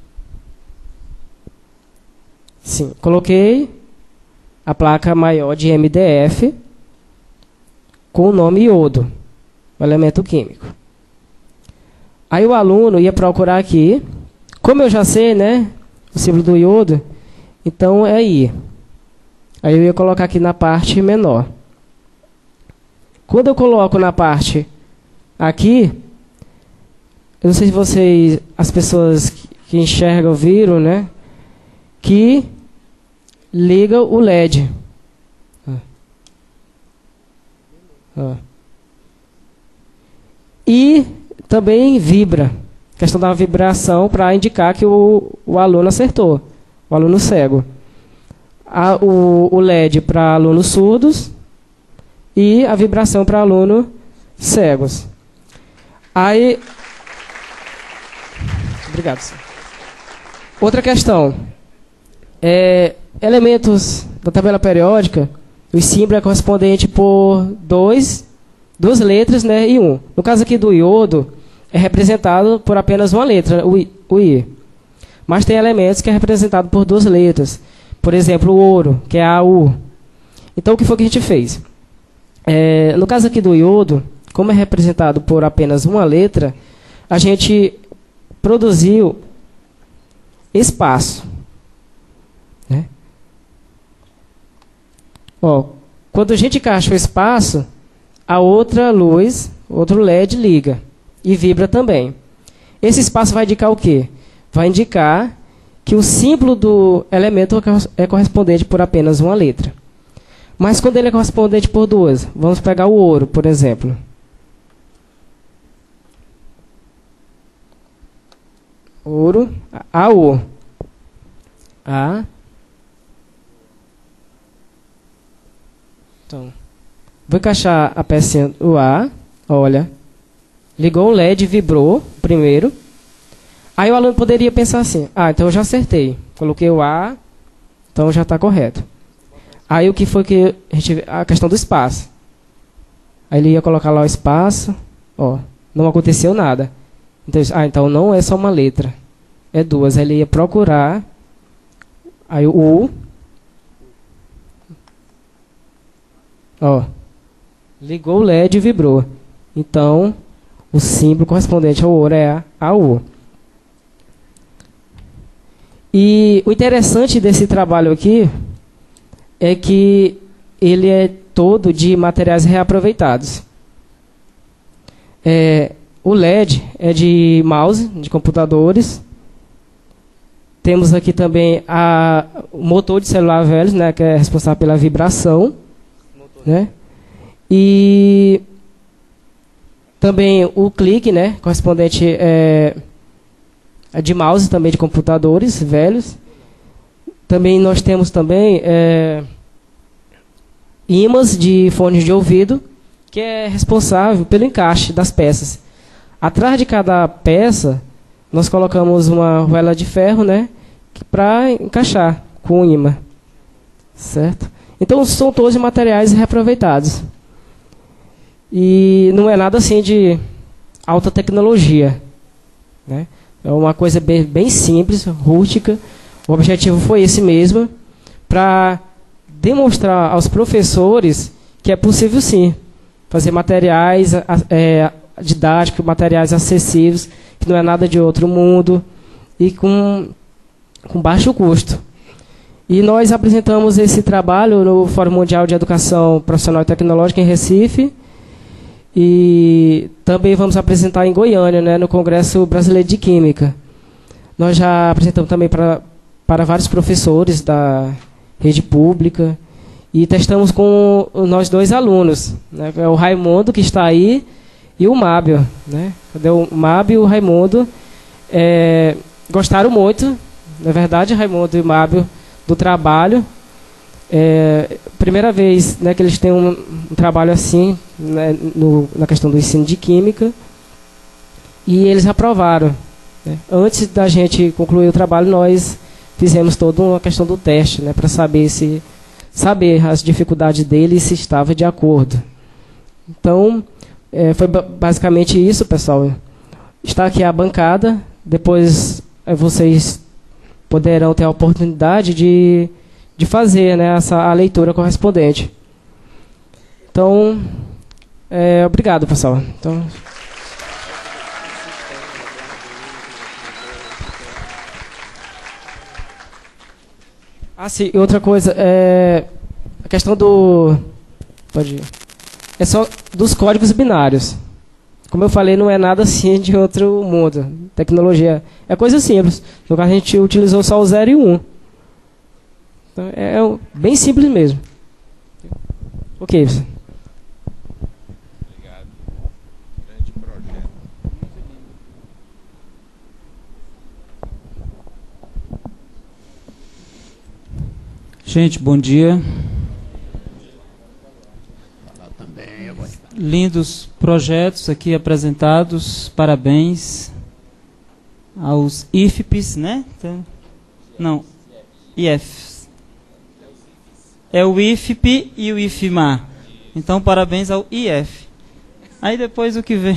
Sim, coloquei a placa maior de MDF com o nome iodo, o elemento químico. Aí o aluno ia procurar aqui, como eu já sei, né, o símbolo do iodo, então é I. Aí eu ia colocar aqui na parte menor. Quando eu coloco na parte aqui, eu não sei se vocês, as pessoas que enxergam, viram, né, que liga o LED. E também vibra. Questão da vibração para indicar que o aluno acertou. O aluno cego. O LED para alunos surdos e a vibração para alunos cegos. Aí... Obrigado. Outra questão. Elementos da tabela periódica, o símbolo é correspondente por duas letras, né, e 1. No caso aqui do iodo, é representado por apenas uma letra, o I. Mas tem elementos que é representado por 2 letras. Por exemplo, o ouro, que é a U. Então, o que foi que a gente fez? No caso aqui do iodo, como é representado por apenas uma letra, a gente produziu espaço. Né? Quando a gente encaixa o espaço, a outra luz, outro LED liga e vibra também. Esse espaço vai indicar o quê? Vai indicar que o símbolo do elemento é correspondente por apenas uma letra. Mas quando ele é correspondente por 2, vamos pegar o ouro, por exemplo. Ouro, AU. Então, vou encaixar a pecinha do A, olha, ligou o LED, vibrou primeiro. Aí o aluno poderia pensar assim, então eu já acertei, coloquei o A, então já está correto. Aí o que foi que a questão do espaço. Aí ele ia colocar lá o espaço, não aconteceu nada. Então, então não é só uma letra, é duas. Aí ele ia procurar, aí o U, ligou o LED e vibrou. Então, o símbolo correspondente ao ouro é a U. E o interessante desse trabalho aqui é que ele é todo de materiais reaproveitados. O LED é de mouse, de computadores. Temos aqui também o motor de celular velho, né, que é responsável pela vibração. Né? E também o clique, né, correspondente de mouse, também de computadores velhos. Também nós temos também ímãs de fones de ouvido, que é responsável pelo encaixe das peças. Atrás de cada peça, nós colocamos uma argola de ferro, né, para encaixar com o ímã. Certo? Então, são todos materiais reaproveitados. E não é nada assim de alta tecnologia. Né? É uma coisa bem simples, rústica. O objetivo foi esse mesmo, para demonstrar aos professores que é possível sim fazer materiais didáticos, materiais acessíveis, que não é nada de outro mundo e com baixo custo. E nós apresentamos esse trabalho no Fórum Mundial de Educação Profissional e Tecnológica em Recife, e também vamos apresentar em Goiânia, né, no Congresso Brasileiro de Química. Nós já apresentamos também para vários professores da rede pública, e testamos com nós dois alunos, né, o Raimundo, que está aí, e o Mábio. Né? Cadê o Mábio e o Raimundo? Gostaram muito, na verdade, Raimundo e o Mábio, do trabalho. Primeira vez, né, que eles têm um trabalho assim, né, na questão do ensino de química, e eles aprovaram. Né? Antes da gente concluir o trabalho, nós fizemos toda uma questão do teste, né, para saber as dificuldades dele e se estava de acordo. Então, foi basicamente isso, pessoal. Está aqui a bancada, depois vocês poderão ter a oportunidade de fazer, né, a leitura correspondente. Então, obrigado, pessoal. Então, sim, outra coisa, a questão é só dos códigos binários. Como eu falei, não é nada assim de outro mundo. Tecnologia é coisa simples. No caso, a gente utilizou só o 0 e 1. Então, é bem simples mesmo. Ok. Obrigado. Grande projeto. Gente, bom dia. Lindos projetos aqui apresentados. Parabéns aos IFPs, né? Então, não, IFs. É o IFP e o IFMA. Então, parabéns ao IF. Aí depois o que vem.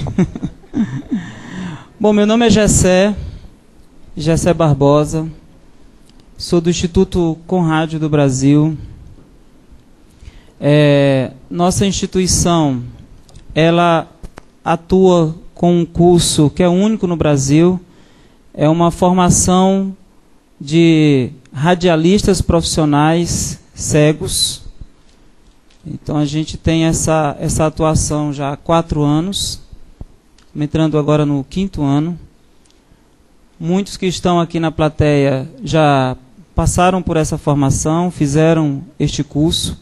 Bom, meu nome é Gessé Barbosa. Sou do Instituto Conrádio do Brasil. Nossa instituição, ela atua com um curso que é único no Brasil. É uma formação de radialistas profissionais cegos. Então a gente tem essa atuação já há 4 anos, entrando agora no 5º ano. Muitos que estão aqui na plateia já passaram por essa formação, fizeram este curso.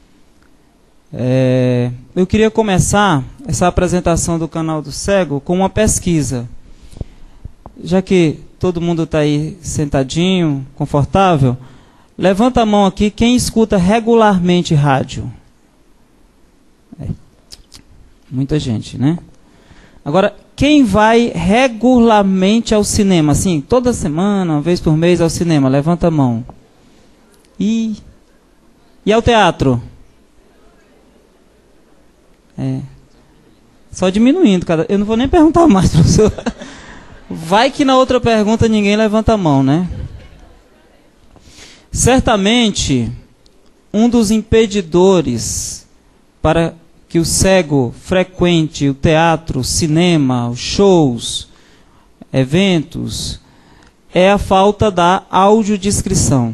Eu queria começar essa apresentação do Canal do Cego com uma pesquisa. Já que todo mundo está aí sentadinho, confortável, levanta a mão aqui quem escuta regularmente rádio. Muita gente, né? Agora, quem vai regularmente ao cinema? Assim, toda semana, uma vez por mês ao cinema? Levanta a mão. E ao teatro? Só diminuindo. Eu não vou nem perguntar mais, professor. Vai que na outra pergunta ninguém levanta a mão, né? Certamente, um dos impedidores para que o cego frequente o teatro, o cinema, os shows, eventos, é a falta da audiodescrição.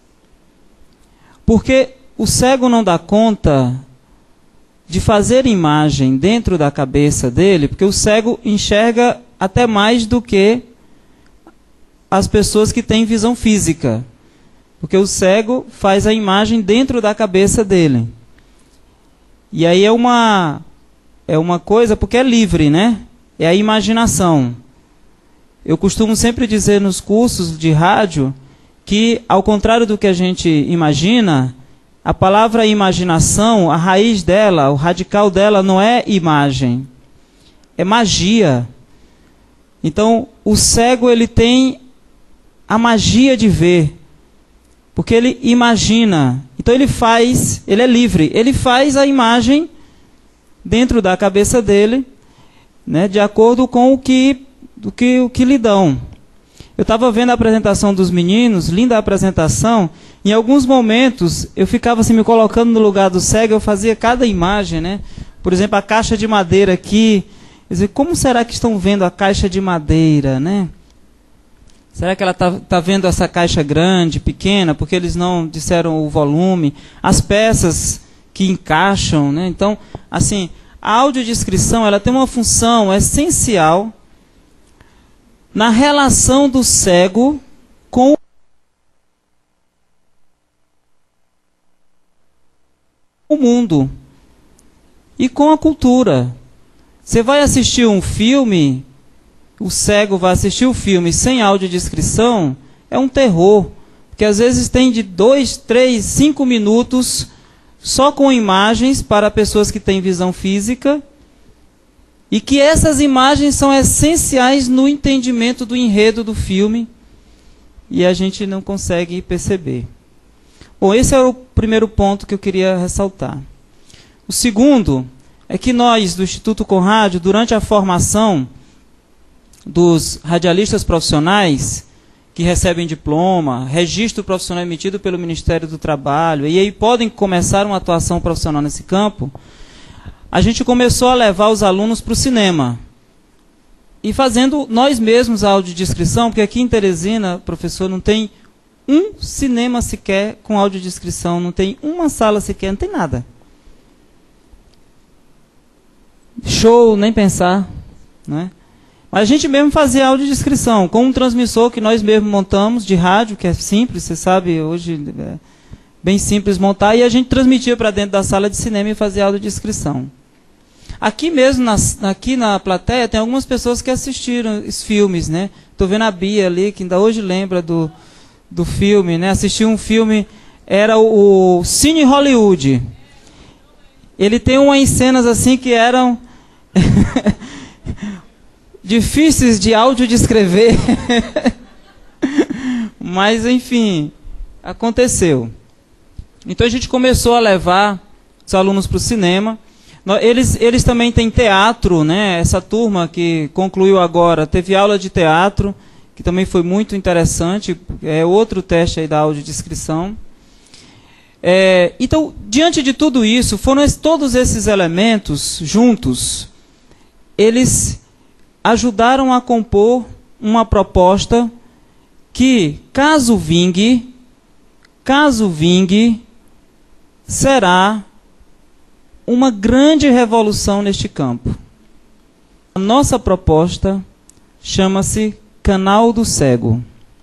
Porque o cego não dá conta de fazer imagem dentro da cabeça dele, porque o cego enxerga até mais do que as pessoas que têm visão física. Porque o cego faz a imagem dentro da cabeça dele. E aí é uma coisa, porque é livre, né? É a imaginação. Eu costumo sempre dizer nos cursos de rádio que, ao contrário do que a gente imagina, a palavra imaginação, a raiz dela, o radical dela não é imagem, é magia. Então, o cego ele tem a magia de ver, porque ele imagina. Então ele é livre, ele faz a imagem dentro da cabeça dele, né, de acordo com o que lhe dão. Eu estava vendo a apresentação dos meninos, linda a apresentação. Em alguns momentos eu ficava assim, me colocando no lugar do cego, eu fazia cada imagem, né? Por exemplo, a caixa de madeira aqui. Eu dizia, como será que estão vendo a caixa de madeira, né? Será que ela tá vendo essa caixa grande, pequena, porque eles não disseram o volume? As peças que encaixam, né? Então, assim, a audiodescrição ela tem uma função essencial na relação do cego com o mundo e com a cultura. Você vai assistir um filme, o cego vai assistir o filme sem audiodescrição, é um terror. Porque às vezes tem de 2, 3, 5 minutos só com imagens para pessoas que têm visão física, e que essas imagens são essenciais no entendimento do enredo do filme, e a gente não consegue perceber. Bom, esse é o primeiro ponto que eu queria ressaltar. O segundo é que nós, do Instituto Conrádio, durante a formação dos radialistas profissionais, que recebem diploma, registro profissional emitido pelo Ministério do Trabalho, e aí podem começar uma atuação profissional nesse campo, a gente começou a levar os alunos para o cinema. E fazendo nós mesmos a audiodescrição, porque aqui em Teresina, professor, não tem um cinema sequer com audiodescrição, não tem uma sala sequer, não tem nada. Show, nem pensar, né? Mas a gente mesmo fazia audiodescrição, com um transmissor que nós mesmos montamos, de rádio, que é simples, você sabe, hoje é bem simples montar, e a gente transmitia para dentro da sala de cinema e fazia audiodescrição. Aqui mesmo, aqui na plateia, tem algumas pessoas que assistiram os filmes, né? Estou vendo a Bia ali, que ainda hoje lembra do filme, né? Assistiu um filme, era o Cine Hollywood. Ele tem umas cenas assim que eram difíceis de audiodescrever, mas enfim, aconteceu. Então a gente começou a levar os alunos para o cinema. Eles também têm teatro, né? Essa turma que concluiu agora teve aula de teatro, que também foi muito interessante. É outro teste aí da audiodescrição. Então, diante de tudo isso, foram todos esses elementos juntos, eles ajudaram a compor uma proposta que, caso vingue, será uma grande revolução neste campo. A nossa proposta chama-se Canal do Cego.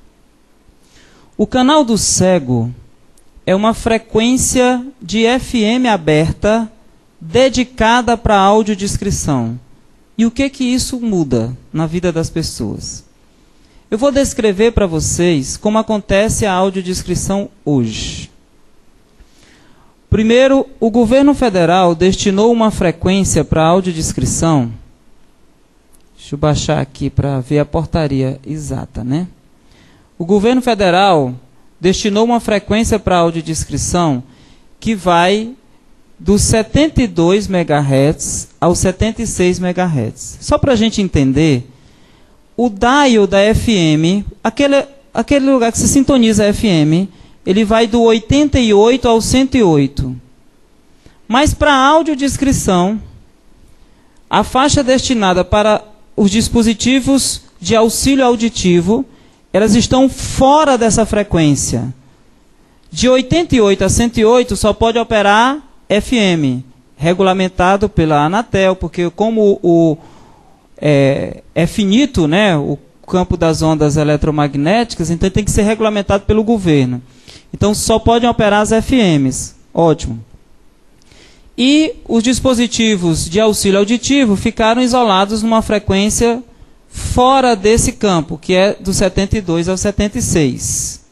O Canal do Cego é uma frequência de FM aberta dedicada para a audiodescrição. E o que isso muda na vida das pessoas? Eu vou descrever para vocês como acontece a audiodescrição hoje. Primeiro, o governo federal destinou uma frequência para audiodescrição. Deixa eu baixar aqui para ver a portaria exata, né? O governo federal destinou uma frequência para audiodescrição que vai dos 72 MHz aos 76 MHz. Só para a gente entender, o dial da FM, aquele lugar que se sintoniza a FM, ele vai do 88 ao 108. Mas para audiodescrição, a faixa destinada para os dispositivos de auxílio auditivo, elas estão fora dessa frequência. De 88 a 108 só pode operar FM, regulamentado pela Anatel, porque como é finito, né, o campo das ondas eletromagnéticas, então tem que ser regulamentado pelo governo. Então só podem operar as FMs. Ótimo. E os dispositivos de auxílio auditivo ficaram isolados numa frequência fora desse campo, que é do 72 ao 76.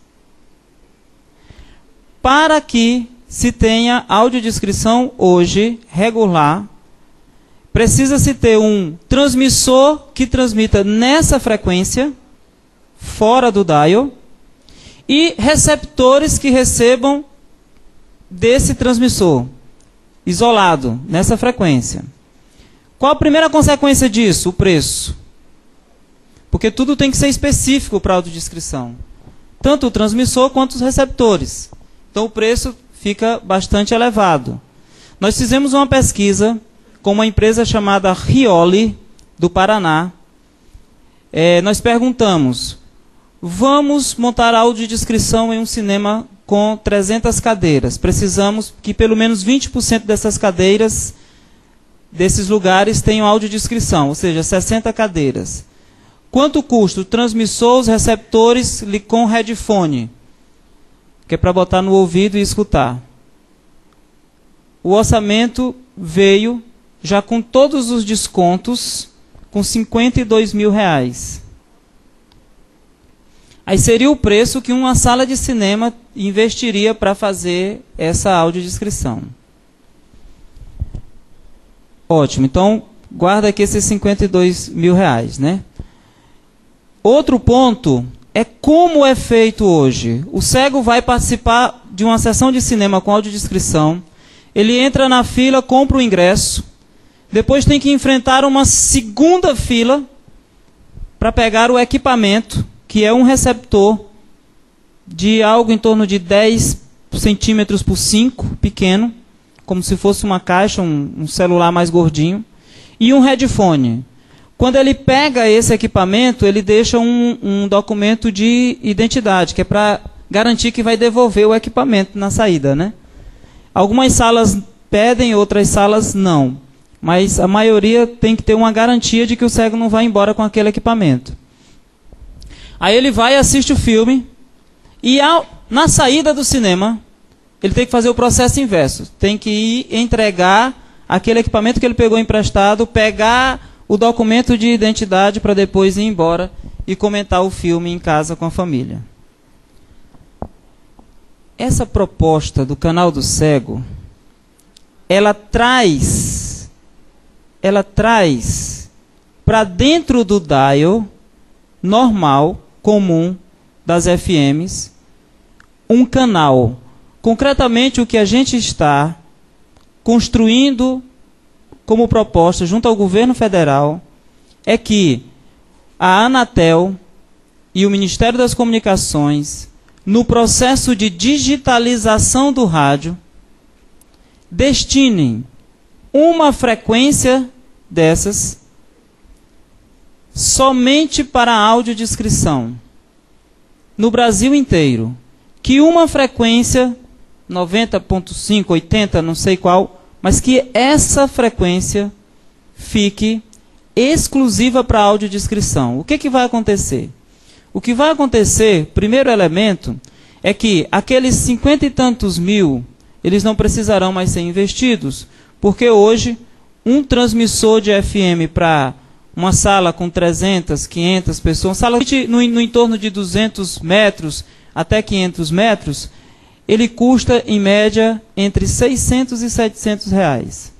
Para que se tenha audiodescrição hoje regular, precisa-se ter um transmissor que transmita nessa frequência, fora do dial, e receptores que recebam desse transmissor, isolado, nessa frequência. Qual a primeira consequência disso? O preço. Porque tudo tem que ser específico para a audiodescrição. Tanto o transmissor quanto os receptores. Então o preço fica bastante elevado. Nós fizemos uma pesquisa com uma empresa chamada Rioli, do Paraná. Nós perguntamos, vamos montar audiodescrição em um cinema com 300 cadeiras. Precisamos que pelo menos 20% dessas cadeiras, desses lugares, tenham audiodescrição, ou seja, 60 cadeiras. Quanto custa o transmissor, os receptores com headphone, que é para botar no ouvido e escutar? O orçamento veio, já com todos os descontos, com R$52 mil. Aí seria o preço que uma sala de cinema investiria para fazer essa audiodescrição. Ótimo, então guarda aqui esses R$52 mil, né? Outro ponto é como é feito hoje. O cego vai participar de uma sessão de cinema com audiodescrição, ele entra na fila, compra o ingresso, depois tem que enfrentar uma segunda fila para pegar o equipamento, que é um receptor de algo em torno de 10 centímetros por 5, pequeno, como se fosse uma caixa, um celular mais gordinho, e um headphone. Quando ele pega esse equipamento, ele deixa um documento de identidade, que é para garantir que vai devolver o equipamento na saída, né? Algumas salas pedem, outras salas não. Mas a maioria tem que ter uma garantia de que o cego não vai embora com aquele equipamento. Aí ele vai e assiste o filme, e na saída do cinema, ele tem que fazer o processo inverso. Tem que ir entregar aquele equipamento que ele pegou emprestado, pegar o documento de identidade para depois ir embora e comentar o filme em casa com a família. Essa proposta do Canal do Cego, ela traz para dentro do dial normal, comum, das FMs, um canal. Concretamente, o que a gente está construindo como proposta junto ao governo federal é que a Anatel e o Ministério das Comunicações, no processo de digitalização do rádio, destinem uma frequência dessas somente para audiodescrição no Brasil inteiro. Que uma frequência, 90.5, 80, não sei qual, mas que essa frequência fique exclusiva para audiodescrição. O que vai acontecer? O que vai acontecer, primeiro elemento, é que aqueles 50 e tantos mil, eles não precisarão mais ser investidos, porque hoje um transmissor de FM para uma sala com 300, 500 pessoas, sala no entorno de 200 metros até 500 metros, ele custa, em média, entre 600 e 700 reais.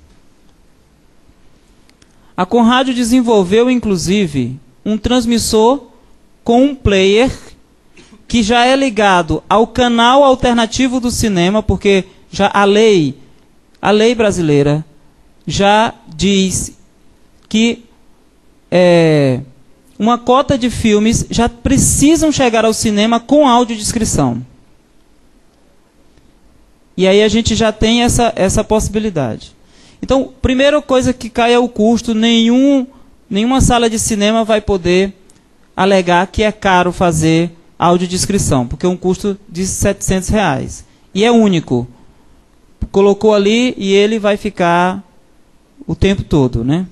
A Conrádio desenvolveu, inclusive, um transmissor com um player que já é ligado ao canal alternativo do cinema, porque já a lei brasileira já diz que uma cota de filmes já precisam chegar ao cinema com audiodescrição. E aí a gente já tem essa possibilidade. Então, primeira coisa que cai é o custo. Nenhuma sala de cinema vai poder alegar que é caro fazer audiodescrição, porque é um custo de 700 reais. E é único. Colocou ali e ele vai ficar o tempo todo, né?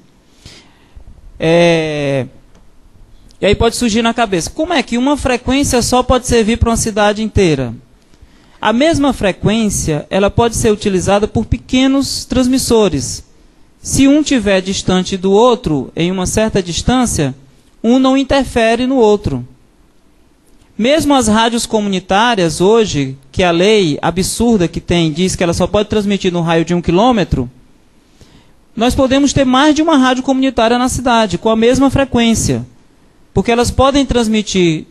E aí pode surgir na cabeça, como é que uma frequência só pode servir para uma cidade inteira? A mesma frequência, ela pode ser utilizada por pequenos transmissores. Se um estiver distante do outro, em uma certa distância, um não interfere no outro. Mesmo as rádios comunitárias, hoje, que a lei absurda que tem, diz que ela só pode transmitir no raio de 1 quilômetro, nós podemos ter mais de uma rádio comunitária na cidade, com a mesma frequência. Porque elas podem transmitir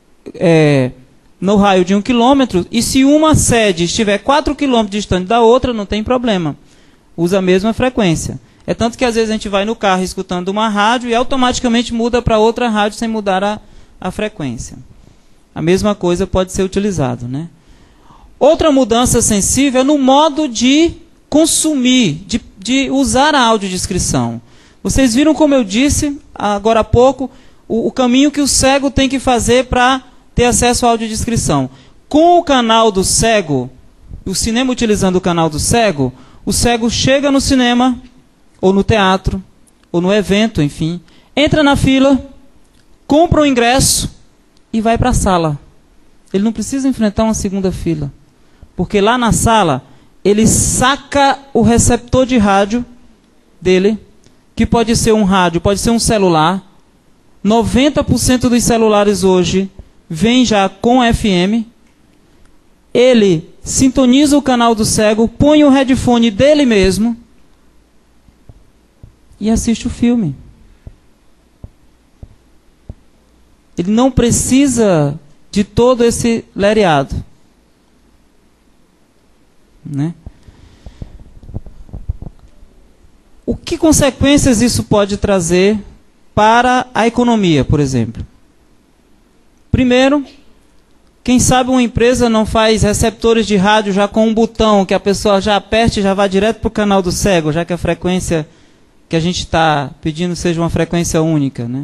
no raio de 1 quilômetro, e se uma sede estiver 4 quilômetros distante da outra, não tem problema. Usa a mesma frequência. É tanto que às vezes a gente vai no carro escutando uma rádio e automaticamente muda para outra rádio sem mudar a frequência. A mesma coisa pode ser utilizado, né? Outra mudança sensível é no modo de consumir, de usar a audiodescrição. Vocês viram, como eu disse agora há pouco, o caminho que o cego tem que fazer para ter acesso à audiodescrição. Com o canal do cego, o cinema utilizando o canal do cego, o cego chega no cinema, ou no teatro, ou no evento, enfim, entra na fila, compra o ingresso e vai para a sala. Ele não precisa enfrentar uma segunda fila, porque lá na sala ele saca o receptor de rádio dele, que pode ser um rádio, pode ser um celular. 90% dos celulares hoje vem já com FM. Ele sintoniza o canal do cego, põe o headphone dele mesmo e assiste o filme. Ele não precisa de todo esse lereado, né? O que consequências isso pode trazer para a economia, por exemplo? Primeiro, quem sabe uma empresa não faz receptores de rádio já com um botão que a pessoa já aperte e já vá direto para o canal do cego, já que a frequência que a gente está pedindo seja uma frequência única, né?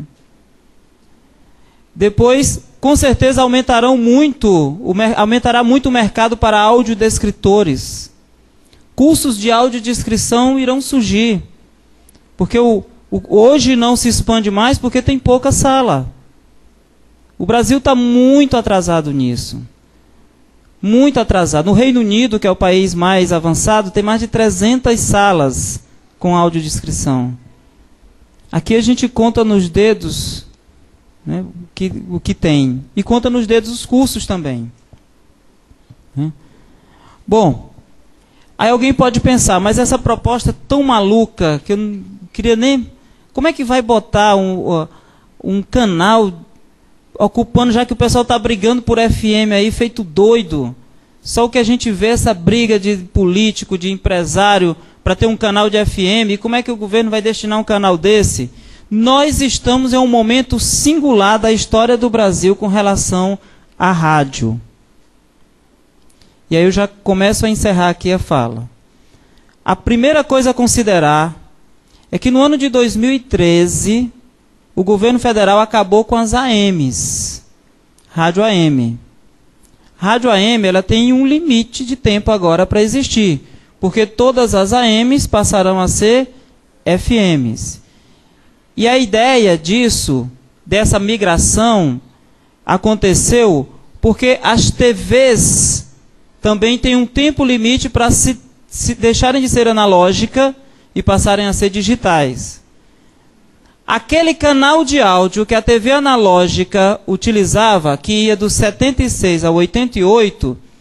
Depois, com certeza, aumentará muito o mercado para audiodescritores. Cursos de audiodescrição irão surgir, porque hoje não se expande mais porque tem pouca sala. O Brasil está muito atrasado nisso. Muito atrasado. No Reino Unido, que é o país mais avançado, tem mais de 300 salas com audiodescrição. Aqui a gente conta nos dedos, né, o que tem. E conta nos dedos os cursos também. Né? Bom, aí alguém pode pensar, mas essa proposta é tão maluca que eu não queria nem... Como é que vai botar um canal ocupando, já que o pessoal está brigando por FM aí, feito doido? Só o que a gente vê, essa briga de político, de empresário, para ter um canal de FM. E como é que o governo vai destinar um canal desse? Nós estamos em um momento singular da história do Brasil com relação à rádio. E aí eu já começo a encerrar aqui a fala. A primeira coisa a considerar é que no ano de 2013, o governo federal acabou com as AMs, rádio AM. Rádio AM, ela tem um limite de tempo agora para existir, porque todas as AMs passarão a ser FMs. E a ideia disso, dessa migração, aconteceu porque as TVs também têm um tempo limite para se deixarem de ser analógica e passarem a ser digitais. Aquele canal de áudio que a TV analógica utilizava, que ia do 76 ao 88,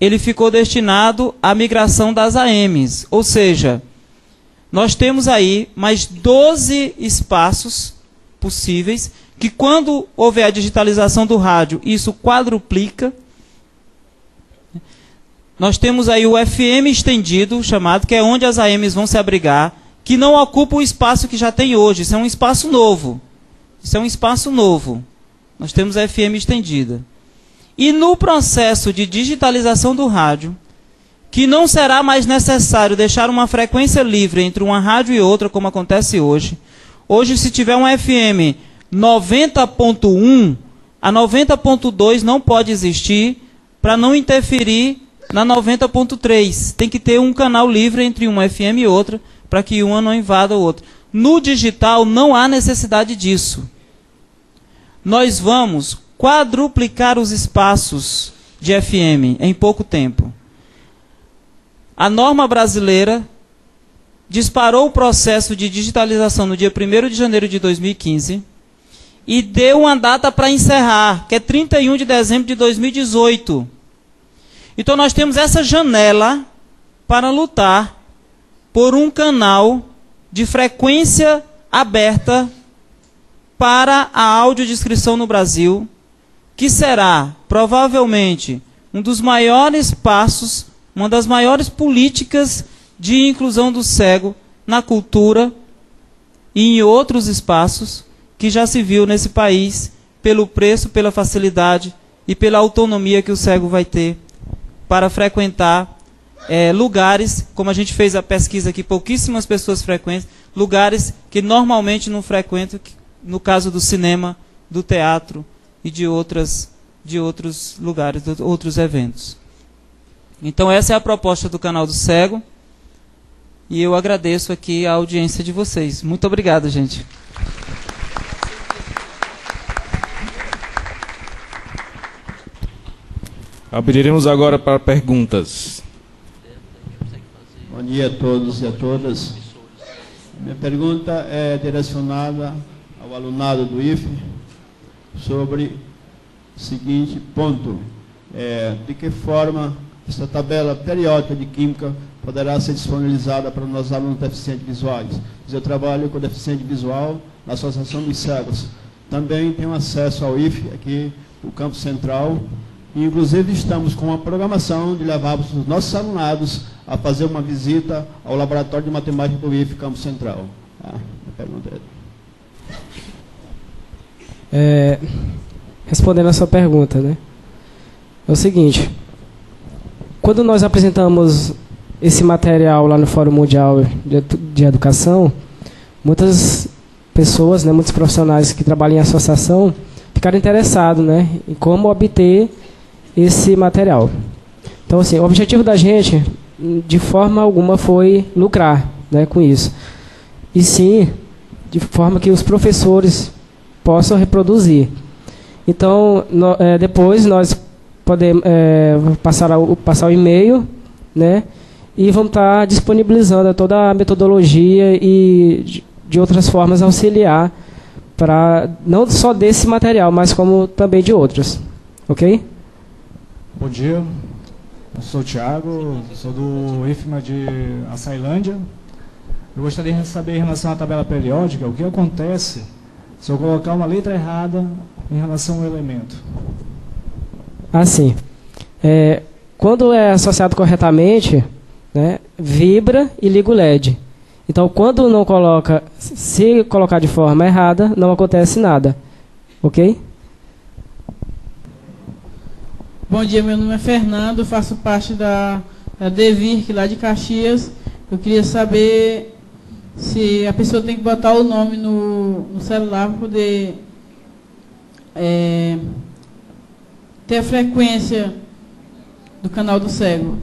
ele ficou destinado à migração das AMs. Ou seja, nós temos aí mais 12 espaços possíveis, que quando houver a digitalização do rádio, isso quadruplica. Nós temos aí o FM estendido, chamado, que é onde as AMs vão se abrigar, que não ocupa o espaço que já tem hoje. Isso é um espaço novo. Isso é um espaço novo. Nós temos a FM estendida. E no processo de digitalização do rádio, que não será mais necessário deixar uma frequência livre entre uma rádio e outra, como acontece hoje. Hoje, se tiver um FM 90.1, a 90.2 não pode existir para não interferir na 90.3. Tem que ter um canal livre entre uma FM e outra, para que uma não invada a outra. No digital não há necessidade disso. Nós vamos quadruplicar os espaços de FM em pouco tempo. A norma brasileira disparou o processo de digitalização no dia 1º de janeiro de 2015 e deu uma data para encerrar, que é 31 de dezembro de 2018. Então nós temos essa janela para lutar por um canal de frequência aberta para a audiodescrição no Brasil, que será, provavelmente, um dos maiores passos, uma das maiores políticas de inclusão do cego na cultura e em outros espaços que já se viu nesse país, pelo preço, pela facilidade e pela autonomia que o cego vai ter para frequentar lugares, como a gente fez a pesquisa aqui, pouquíssimas pessoas frequentam, lugares que normalmente não frequentam, no caso do cinema, do teatro e de outros lugares, de outros eventos. Então essa é a proposta do Canal do Cego, e eu agradeço aqui a audiência de vocês. Muito obrigado, gente. Abriremos agora para perguntas. Bom dia a todos e a todas. Minha pergunta é direcionada ao alunado do IFE sobre o seguinte ponto. De que forma essa tabela periódica de química poderá ser disponibilizada para os nossos alunos deficientes visuais? Eu trabalho com deficiente visual na Associação dos Cegos. Também tenho acesso ao IFE, aqui no Campo Central. E, inclusive, estamos com uma programação de levarmos os nossos alunados a fazer uma visita ao Laboratório de Matemática do IFE Campo Central. Minha pergunta respondendo a sua pergunta, né? É o seguinte, quando nós apresentamos esse material lá no Fórum Mundial de Educação, muitas pessoas, né, muitos profissionais que trabalham em associação ficaram interessados, né, em como obter esse material. Então, assim, o objetivo da gente, de forma alguma, foi lucrar, né, com isso. E sim, de forma que os professores possam reproduzir. Então, depois nós podemos passar o e-mail, né, e vamos estar disponibilizando toda a metodologia e de outras formas auxiliar para não só desse material, mas como também de outros. Ok? Bom dia, eu sou o Thiago, sou do IFMA de Açailândia. Eu gostaria de saber em relação à tabela periódica, o que acontece se eu colocar uma letra errada em relação ao elemento. Assim, quando é associado corretamente, né, vibra e liga o LED. Então, quando não coloca, se colocar de forma errada, não acontece nada. Ok? Bom dia, meu nome é Fernando, faço parte da Devirc lá de Caxias. Eu queria saber se a pessoa tem que botar o nome no celular para poder ter a frequência do canal do cego.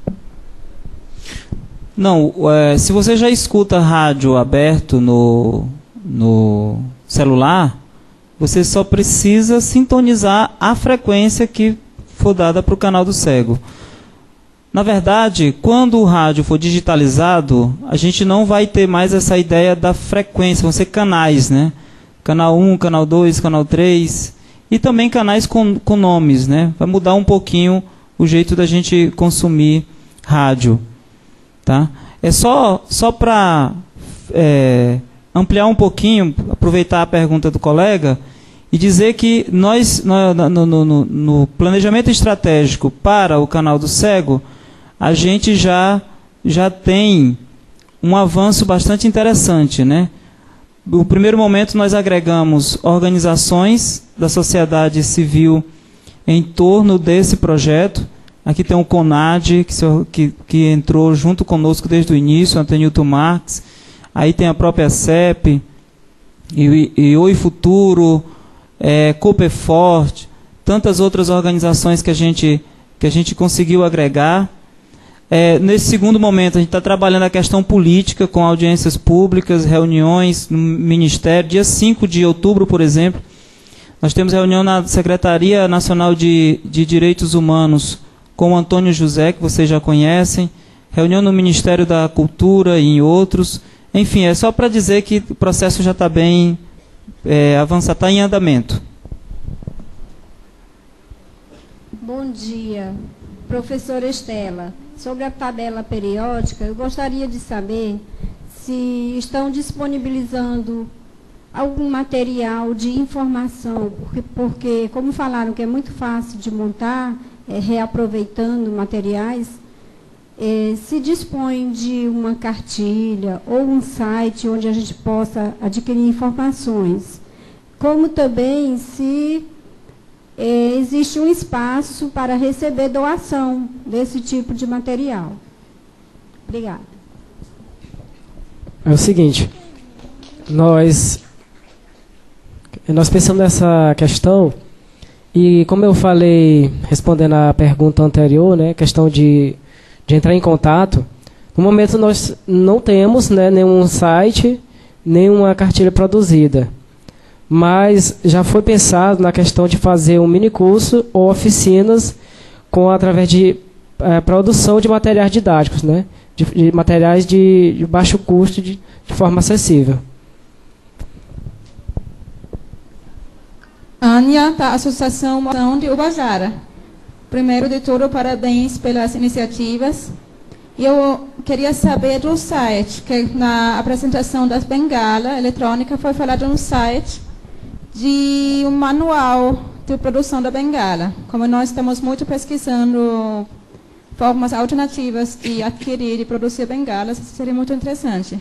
Não, se você já escuta rádio aberto no celular, você só precisa sintonizar a frequência que for dada para o canal do cego. Na verdade, quando o rádio for digitalizado, a gente não vai ter mais essa ideia da frequência, vão ser canais, né? Canal 1, canal 2, canal 3, e também canais com nomes, né? Vai mudar um pouquinho o jeito da gente consumir rádio. Tá? É só para ampliar um pouquinho, aproveitar a pergunta do colega, e dizer que nós, no planejamento estratégico para o Canal do Cego, a gente já tem um avanço bastante interessante, né? No primeiro momento, nós agregamos organizações da sociedade civil em torno desse projeto. Aqui tem o CONAD, que entrou junto conosco desde o início, Antonilton Marques. Aí tem a própria CEP, e Oi Futuro, Cooperforte, tantas outras organizações que a gente conseguiu agregar. Nesse segundo momento, a gente está trabalhando a questão política, com audiências públicas, reuniões no Ministério. Dia 5 de outubro, por exemplo, nós temos reunião na Secretaria Nacional de Direitos Humanos com o Antônio José, que vocês já conhecem, reunião no Ministério da Cultura e em outros. Enfim, é só para dizer que o processo já está bem avançado, está em andamento. Bom dia, professora Estela. Sobre a tabela periódica, eu gostaria de saber se estão disponibilizando algum material de informação, porque como falaram que é muito fácil de montar, reaproveitando materiais, se dispõe de uma cartilha ou um site onde a gente possa adquirir informações, como também se existe um espaço para receber doação desse tipo de material. Obrigada. É o seguinte, nós pensamos nessa questão e, como eu falei, respondendo à pergunta anterior, né, questão de entrar em contato, no momento nós não temos, né, nenhum site, nenhuma cartilha produzida. Mas já foi pensado na questão de fazer um minicurso ou oficinas através de produção de materiais didáticos, né? De materiais de baixo custo, de forma acessível. Ania, da Associação de Ubajara. Primeiro de tudo, parabéns pelas iniciativas. Eu queria saber do site, que na apresentação das bengalas eletrônicas foi falado no site de um manual de produção da bengala. Como nós estamos muito pesquisando formas alternativas de adquirir e produzir bengalas, seria muito interessante.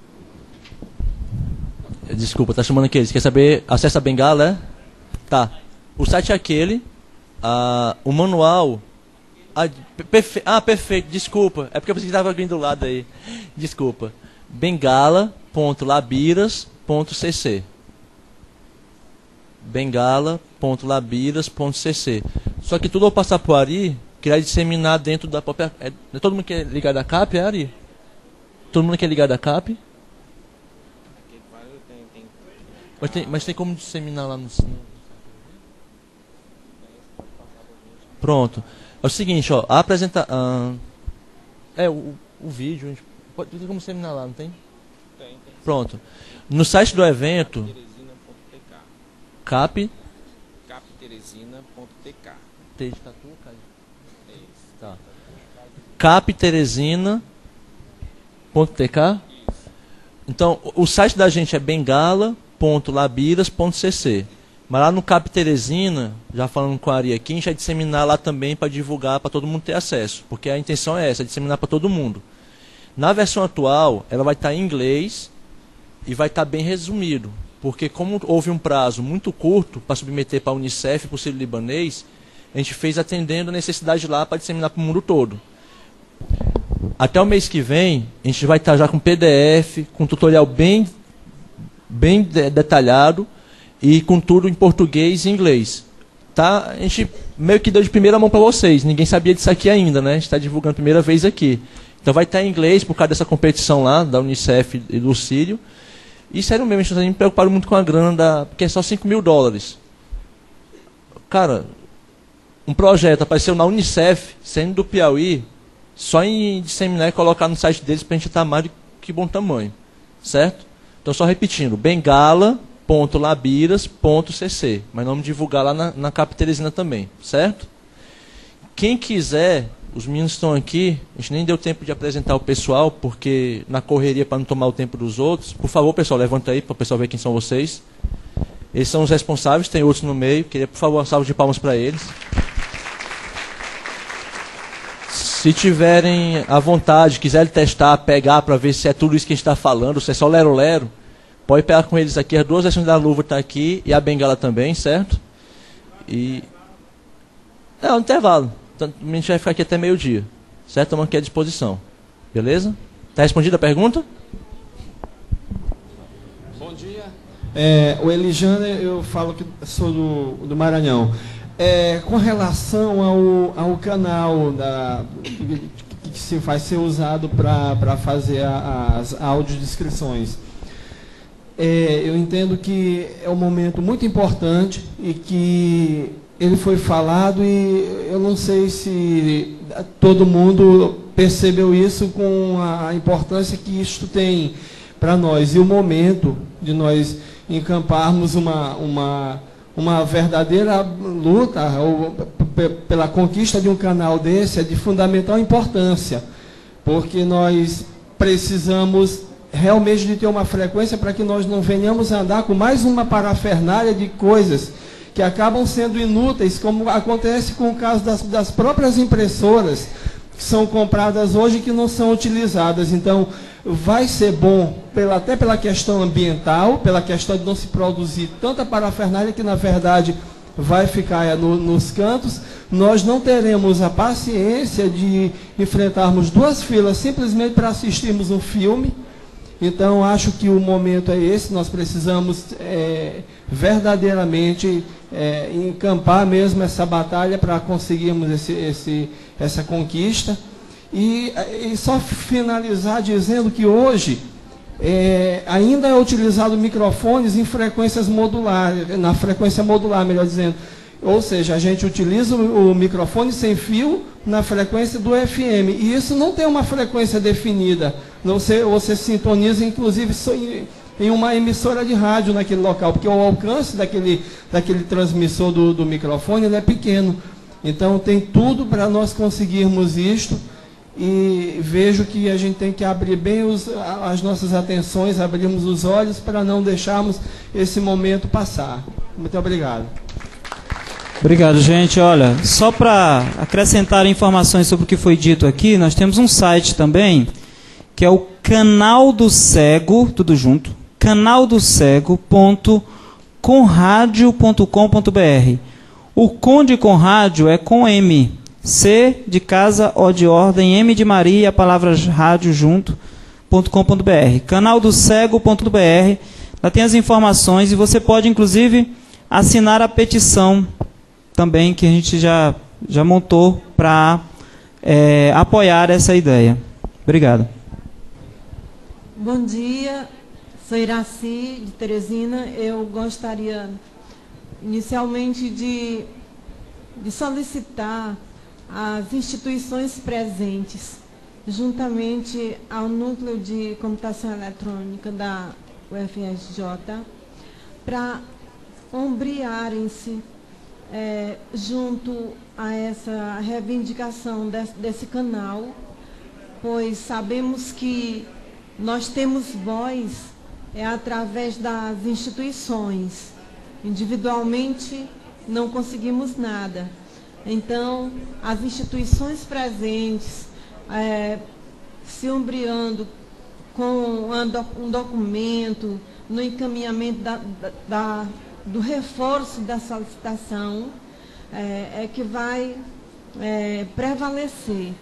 Desculpa, tá chamando aqui. Você quer saber acesso à bengala, é? Tá. O site é aquele. O manual... perfeito. Desculpa. É porque eu pensei que estava vindo do lado aí. Desculpa. bengala.labiras.cc bengala.labiras.cc. Só que tudo ao passar por Ari, queria disseminar dentro da própria... todo mundo que é ligado à CAP, é Ari? Todo mundo que é ligado à CAP? Mas tem como disseminar lá no... Pronto. É o seguinte, ó, o vídeo, a gente pode ter como disseminar lá, não tem? Tem. Pronto. No site do evento... capteresina.tk. T de tatu, cara? É isso. Tá. capteresina.tk. Então, o site da gente é bengala.labiras.cc. Mas lá no Cap Teresina, já falando com a Ari aqui, a gente vai disseminar lá também para divulgar, para todo mundo ter acesso. Porque a intenção é essa, disseminar para todo mundo. Na versão atual, ela vai estar em inglês e vai estar bem resumido. Porque como houve um prazo muito curto para submeter para a Unicef e para o Sírio Libanês, a gente fez atendendo a necessidade lá para disseminar para o mundo todo. Até o mês que vem, a gente vai estar já com PDF, com tutorial bem detalhado e com tudo em português e inglês. Tá? A gente meio que deu de primeira mão para vocês, ninguém sabia disso aqui ainda, né? A gente está divulgando a primeira vez aqui. Então vai estar em inglês por causa dessa competição lá, da Unicef e do Sírio. E sério mesmo, a gente está me preocupado muito com a grana, porque é só $5.000. Cara, um projeto apareceu na Unicef, sendo do Piauí, só em disseminar e colocar no site deles para a gente estar mais do que bom tamanho. Certo? Então, só repetindo, bengala.labiras.cc. Mas vamos divulgar lá na Cap Teresina também. Certo? Quem quiser, os meninos estão aqui, a gente nem deu tempo de apresentar o pessoal, porque na correria para não tomar o tempo dos outros. Por favor, pessoal, levanta aí para o pessoal ver quem são vocês. Eles são os responsáveis, tem outros no meio. Queria, por favor, uma salva de palmas para eles. Se tiverem à vontade, quiserem testar, pegar para ver se é tudo isso que a gente está falando, se é só lero-lero, pode pegar com eles aqui. As duas versões da luva estão aqui e a bengala também, certo? E é um intervalo. Então, a gente vai ficar aqui até meio-dia, certo? Estamos aqui à disposição. Beleza? Está respondida a pergunta? Bom dia. O Elijander, eu falo que sou do Maranhão. Com relação ao canal que vai ser usado para fazer as audiodescrições, eu entendo que é um momento muito importante e que ele foi falado, e eu não sei se todo mundo percebeu isso com a importância que isto tem para nós, e o momento de nós encamparmos uma verdadeira luta pela conquista de um canal desse é de fundamental importância, porque nós precisamos realmente de ter uma frequência para que nós não venhamos a andar com mais uma parafernália de coisas que acabam sendo inúteis, como acontece com o caso das próprias impressoras que são compradas hoje e que não são utilizadas. Então, vai ser bom, até pela questão ambiental, pela questão de não se produzir tanta parafernália que, na verdade, vai ficar nos cantos. Nós não teremos a paciência de enfrentarmos duas filas simplesmente para assistirmos um filme. Então, acho que o momento é esse. Nós precisamos verdadeiramente encampar mesmo essa batalha para conseguirmos essa conquista. E só finalizar dizendo que hoje ainda é utilizado microfones em frequências modulares, na frequência modular, melhor dizendo. Ou seja, a gente utiliza o microfone sem fio na frequência do FM. E isso não tem uma frequência definida. Você sintoniza, inclusive, em uma emissora de rádio naquele local, porque o alcance daquele transmissor do microfone ele é pequeno. Então, tem tudo para nós conseguirmos isto. E vejo que a gente tem que abrir bem as nossas atenções, abrirmos os olhos para não deixarmos esse momento passar. Muito obrigado. Obrigado, gente. Olha, só para acrescentar informações sobre o que foi dito aqui, nós temos um site também, que é o Canal do Cego, tudo junto, canaldoCego.conradio.com.br. O com de Conrádio é com M. C de casa, O de ordem, M de Maria, a palavra rádio junto.com.br. Canaldocego.br. Lá tem as informações e você pode, inclusive, assinar a petição também que a gente já montou para apoiar essa ideia. Obrigado. Bom dia, sou Iraci, de Teresina. Eu gostaria, inicialmente, de solicitar às instituições presentes, juntamente ao Núcleo de Computação Eletrônica da UFRJ, para ombrearem-se junto a essa reivindicação desse canal, pois sabemos que nós temos voz através das instituições. Individualmente não conseguimos nada. Então, as instituições presentes, se ombreando com um documento, no encaminhamento do reforço da solicitação, que vai prevalecer.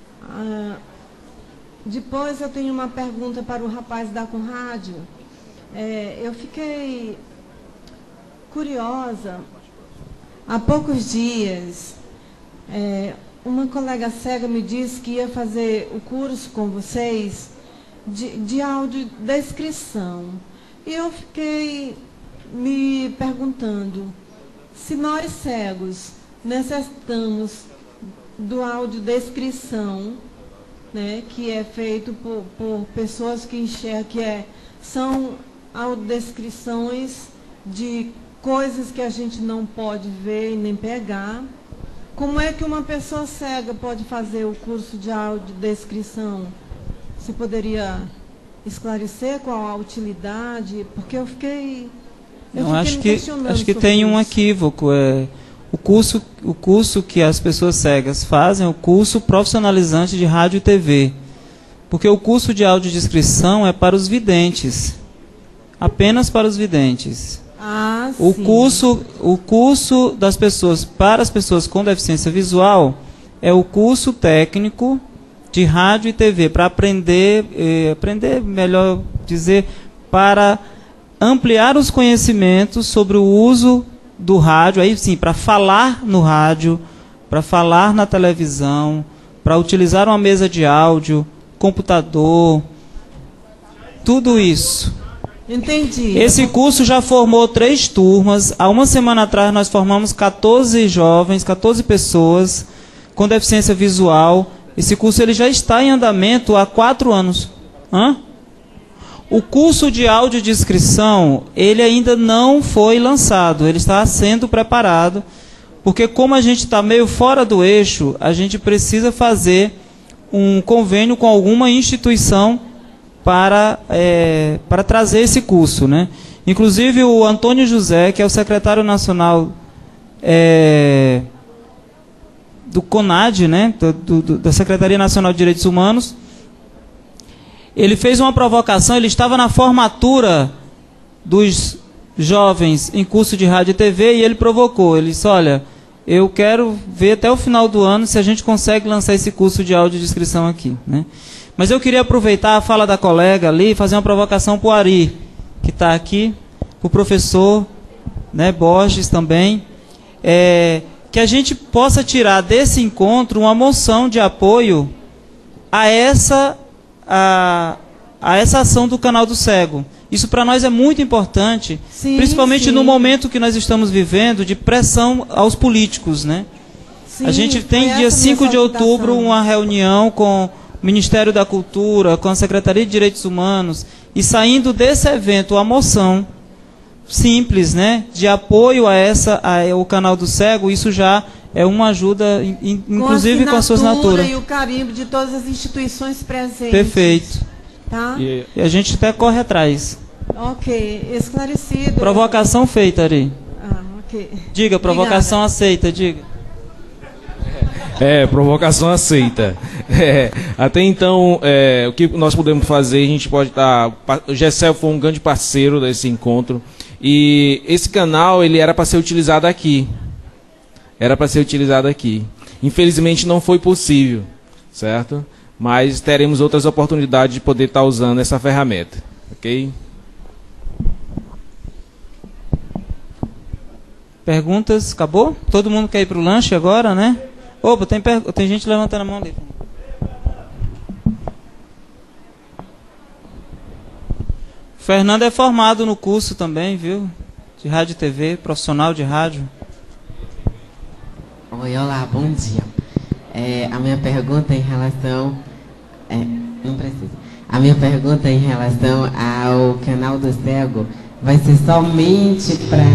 Depois eu tenho uma pergunta para o rapaz da Conrádio. Eu fiquei curiosa. Há poucos dias, uma colega cega me disse que ia fazer o curso com vocês de audiodescrição. E eu fiquei me perguntando se nós cegos necessitamos do audiodescrição, né, que é feito por pessoas que enxergam, são audiodescrições de coisas que a gente não pode ver nem pegar, como é que uma pessoa cega pode fazer o curso de audiodescrição? Você poderia esclarecer qual a utilidade? Porque eu fiquei acho que tem um equívoco. O curso que as pessoas cegas fazem é o curso profissionalizante de rádio e TV. Porque o curso de audiodescrição é para os videntes. Apenas para os videntes. O curso das pessoas para as pessoas com deficiência visual é o curso técnico de rádio e TV para aprender, melhor dizer, para ampliar os conhecimentos sobre o uso do rádio, aí sim, para falar no rádio, para falar na televisão, para utilizar uma mesa de áudio, computador, tudo isso. Entendi. Esse curso já formou 3 turmas. Há uma semana atrás nós formamos 14 jovens, 14 pessoas com deficiência visual. Esse curso ele já está em andamento há 4 anos. O curso de audiodescrição, ele ainda não foi lançado, ele está sendo preparado, porque como a gente está meio fora do eixo, a gente precisa fazer um convênio com alguma instituição para trazer esse curso, né? Inclusive o Antônio José, que é o secretário nacional do CONAD, né? Da Secretaria Nacional de Direitos Humanos, ele fez uma provocação, ele estava na formatura dos jovens em curso de rádio e TV e ele provocou, ele disse, olha, eu quero ver até o final do ano se a gente consegue lançar esse curso de audiodescrição aqui, né? Mas eu queria aproveitar a fala da colega ali e fazer uma provocação para o Ari, que está aqui, para o professor, né, Borges também, que a gente possa tirar desse encontro uma moção de apoio a essa ação do Canal do Cego. Isso para nós é muito importante, principalmente no momento que nós estamos vivendo de pressão aos políticos, né? A gente tem dia 5 de outubro uma reunião com o Ministério da Cultura, com a Secretaria de Direitos Humanos, e saindo desse evento a moção simples, né, de apoio ao Canal do Cego, isso já é uma ajuda, inclusive com a sua assinatura. E o carimbo de todas as instituições presentes. Perfeito. Tá? E a gente até corre atrás. Ok, esclarecido. Provocação feita, Ari. Ok. Diga, provocação aceita, diga. Provocação aceita. Até então, o que nós podemos fazer, a gente pode estar... O GECEL foi um grande parceiro desse encontro. E esse canal, ele era para ser utilizado aqui. Infelizmente não foi possível, certo? Mas teremos outras oportunidades de poder estar usando essa ferramenta. Ok? Perguntas? Acabou? Todo mundo quer ir para o lanche agora, né? Opa, tem gente levantando a mão ali. O Fernando é formado no curso também, viu? De rádio e TV, profissional de rádio. Oi, olá, bom dia. A minha pergunta em relação... não precisa. A minha pergunta em relação ao Canal do Cego vai ser somente para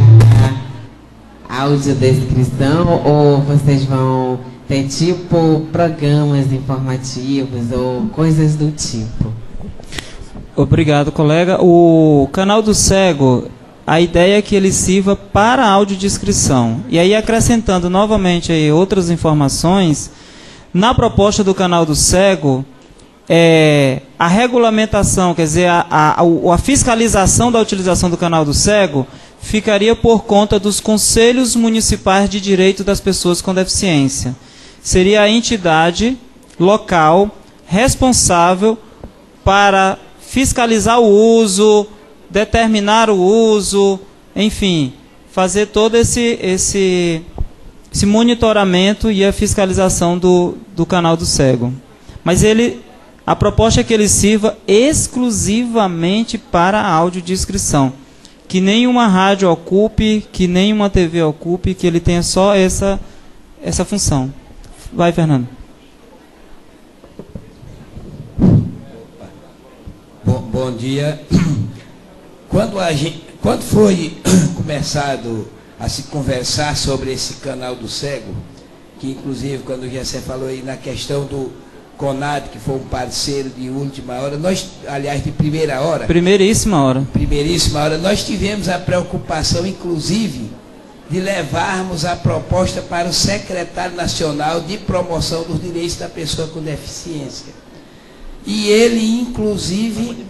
audiodescrição ou vocês vão ter tipo programas informativos ou coisas do tipo? Obrigado, colega. O Canal do Cego, a ideia é que ele sirva para a audiodescrição. E aí, acrescentando novamente aí outras informações, na proposta do Canal do Cego, a regulamentação, quer dizer, a fiscalização da utilização do Canal do Cego ficaria por conta dos Conselhos Municipais de Direito das Pessoas com Deficiência. Seria a entidade local responsável para fiscalizar o uso, determinar o uso, enfim, fazer todo esse monitoramento e a fiscalização do Canal do Cego. Mas a proposta é que ele sirva exclusivamente para a audiodescrição. Que nenhuma rádio ocupe, que nenhuma TV ocupe, que ele tenha só essa função. Vai, Fernando. Bom dia. Quando foi começado a se conversar sobre esse Canal do Cego, que inclusive quando o Gessé falou aí na questão do CONAD, que foi um parceiro de última hora, nós, aliás, de primeira hora. Primeiríssima hora. Primeiríssima hora, nós tivemos a preocupação, inclusive, de levarmos a proposta para o secretário nacional de promoção dos direitos da pessoa com deficiência. E ele, inclusive,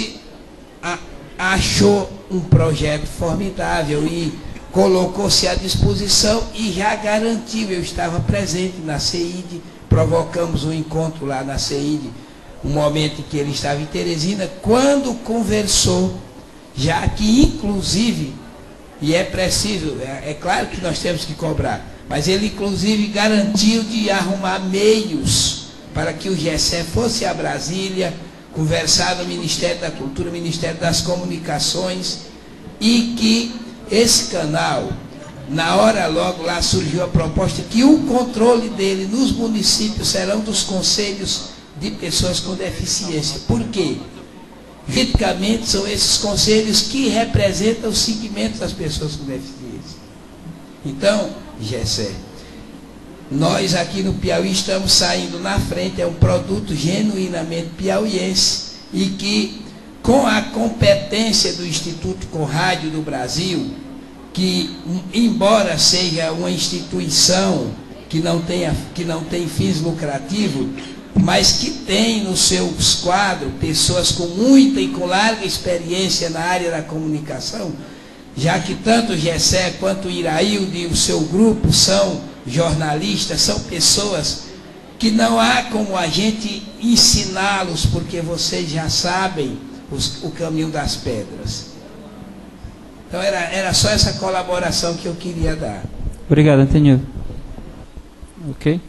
achou um projeto formidável e colocou-se à disposição e já garantiu. Eu estava presente na CEID, provocamos um encontro lá na CEID, um momento em que ele estava em Teresina, quando conversou, já que inclusive, e é preciso, é claro que nós temos que cobrar, mas ele inclusive garantiu de arrumar meios para que o Gessé fosse a Brasília, conversar no Ministério da Cultura, Ministério das Comunicações, e que esse canal, na hora logo lá surgiu a proposta que o controle dele nos municípios serão dos conselhos de pessoas com deficiência. Por quê? Juridicamente são esses conselhos que representam os segmentos das pessoas com deficiência. Então, Gessé, nós aqui no Piauí estamos saindo na frente, é um produto genuinamente piauiense e que, com a competência do Instituto Conrádio do Brasil, que, embora seja uma instituição que não tem fins lucrativos, mas que tem nos seus quadros pessoas com muita e com larga experiência na área da comunicação, já que tanto o Gessé quanto o Irailde e o seu grupo são jornalistas, são pessoas que não há como a gente ensiná-los, porque vocês já sabem o caminho das pedras. Então era só essa colaboração que eu queria dar. Obrigado, Antenildo. Ok.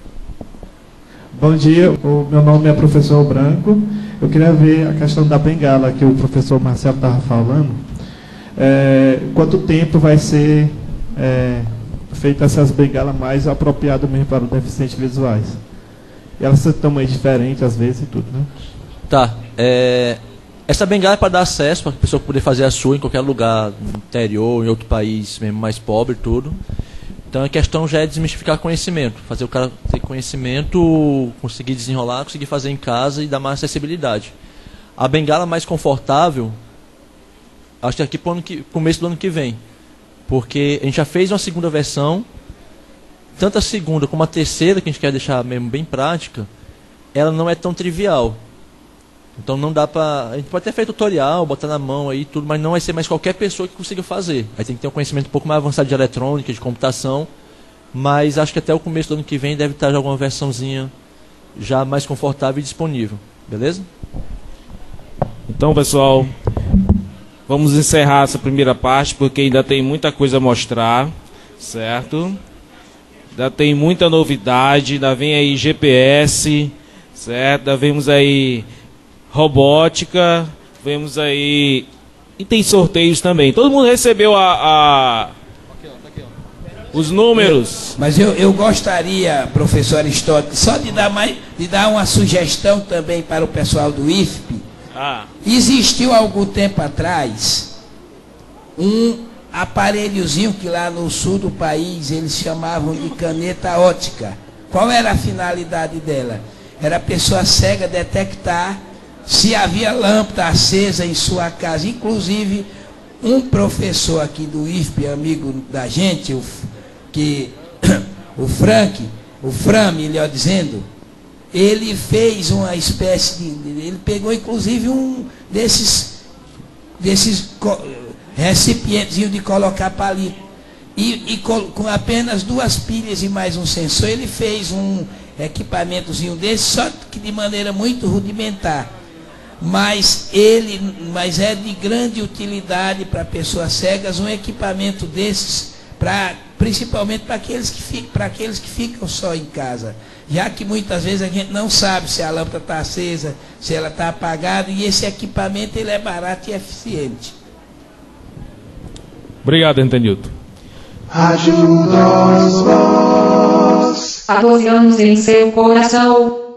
Bom dia, o meu nome é professor Branco. Eu queria ver a questão da bengala que o professor Marcelo estava falando. Quanto tempo vai ser feita essas bengalas mais apropriadas mesmo para os deficientes visuais? E elas são tamanhos diferentes às vezes e tudo, né? Tá. Essa bengala é para dar acesso, para a pessoa poder fazer a sua em qualquer lugar, no interior, em outro país, mesmo mais pobre e tudo. Então a questão já é desmistificar conhecimento, fazer o cara ter conhecimento, conseguir desenrolar, conseguir fazer em casa e dar mais acessibilidade. A bengala mais confortável, acho que aqui para o começo do ano que vem, porque a gente já fez uma segunda versão, tanto a segunda como a terceira, que a gente quer deixar mesmo bem prática, ela não é tão trivial. Então não dá para... A gente pode ter feito tutorial, botar na mão aí tudo, mas não vai ser mais qualquer pessoa que consiga fazer. Aí tem que ter um conhecimento um pouco mais avançado de eletrônica, de computação, mas acho que até o começo do ano que vem deve estar já alguma versãozinha já mais confortável e disponível. Beleza? Então, pessoal, vamos encerrar essa primeira parte, porque ainda tem muita coisa a mostrar, certo? Ainda tem muita novidade, ainda vem aí GPS, certo? Ainda vemos aí robótica, vemos aí... E tem sorteios também. Todo mundo recebeu os números. Mas eu gostaria, professor Aristóteles, só de dar uma sugestão também para o pessoal do IFP. Existiu algum tempo atrás um aparelhozinho que lá no sul do país eles chamavam de caneta ótica. Qual era a finalidade dela? Era a pessoa cega detectar se havia lâmpada acesa em sua casa. Inclusive, um professor aqui do IFP, amigo da gente, o Fran, melhor dizendo, ele fez uma espécie de... Ele pegou, inclusive, um desses recipientezinhos de colocar palito. E com apenas 2 pilhas e mais um sensor, ele fez um equipamentozinho desse, só que de maneira muito rudimentar. Mas é de grande utilidade para pessoas cegas um equipamento desses, principalmente para aqueles que ficam só em casa, já que muitas vezes a gente não sabe se a lâmpada está acesa, se ela está apagada, e esse equipamento ele é barato e eficiente. Obrigado, Antenildo. Ajuda-os, vós, há 12 anos em seu coração.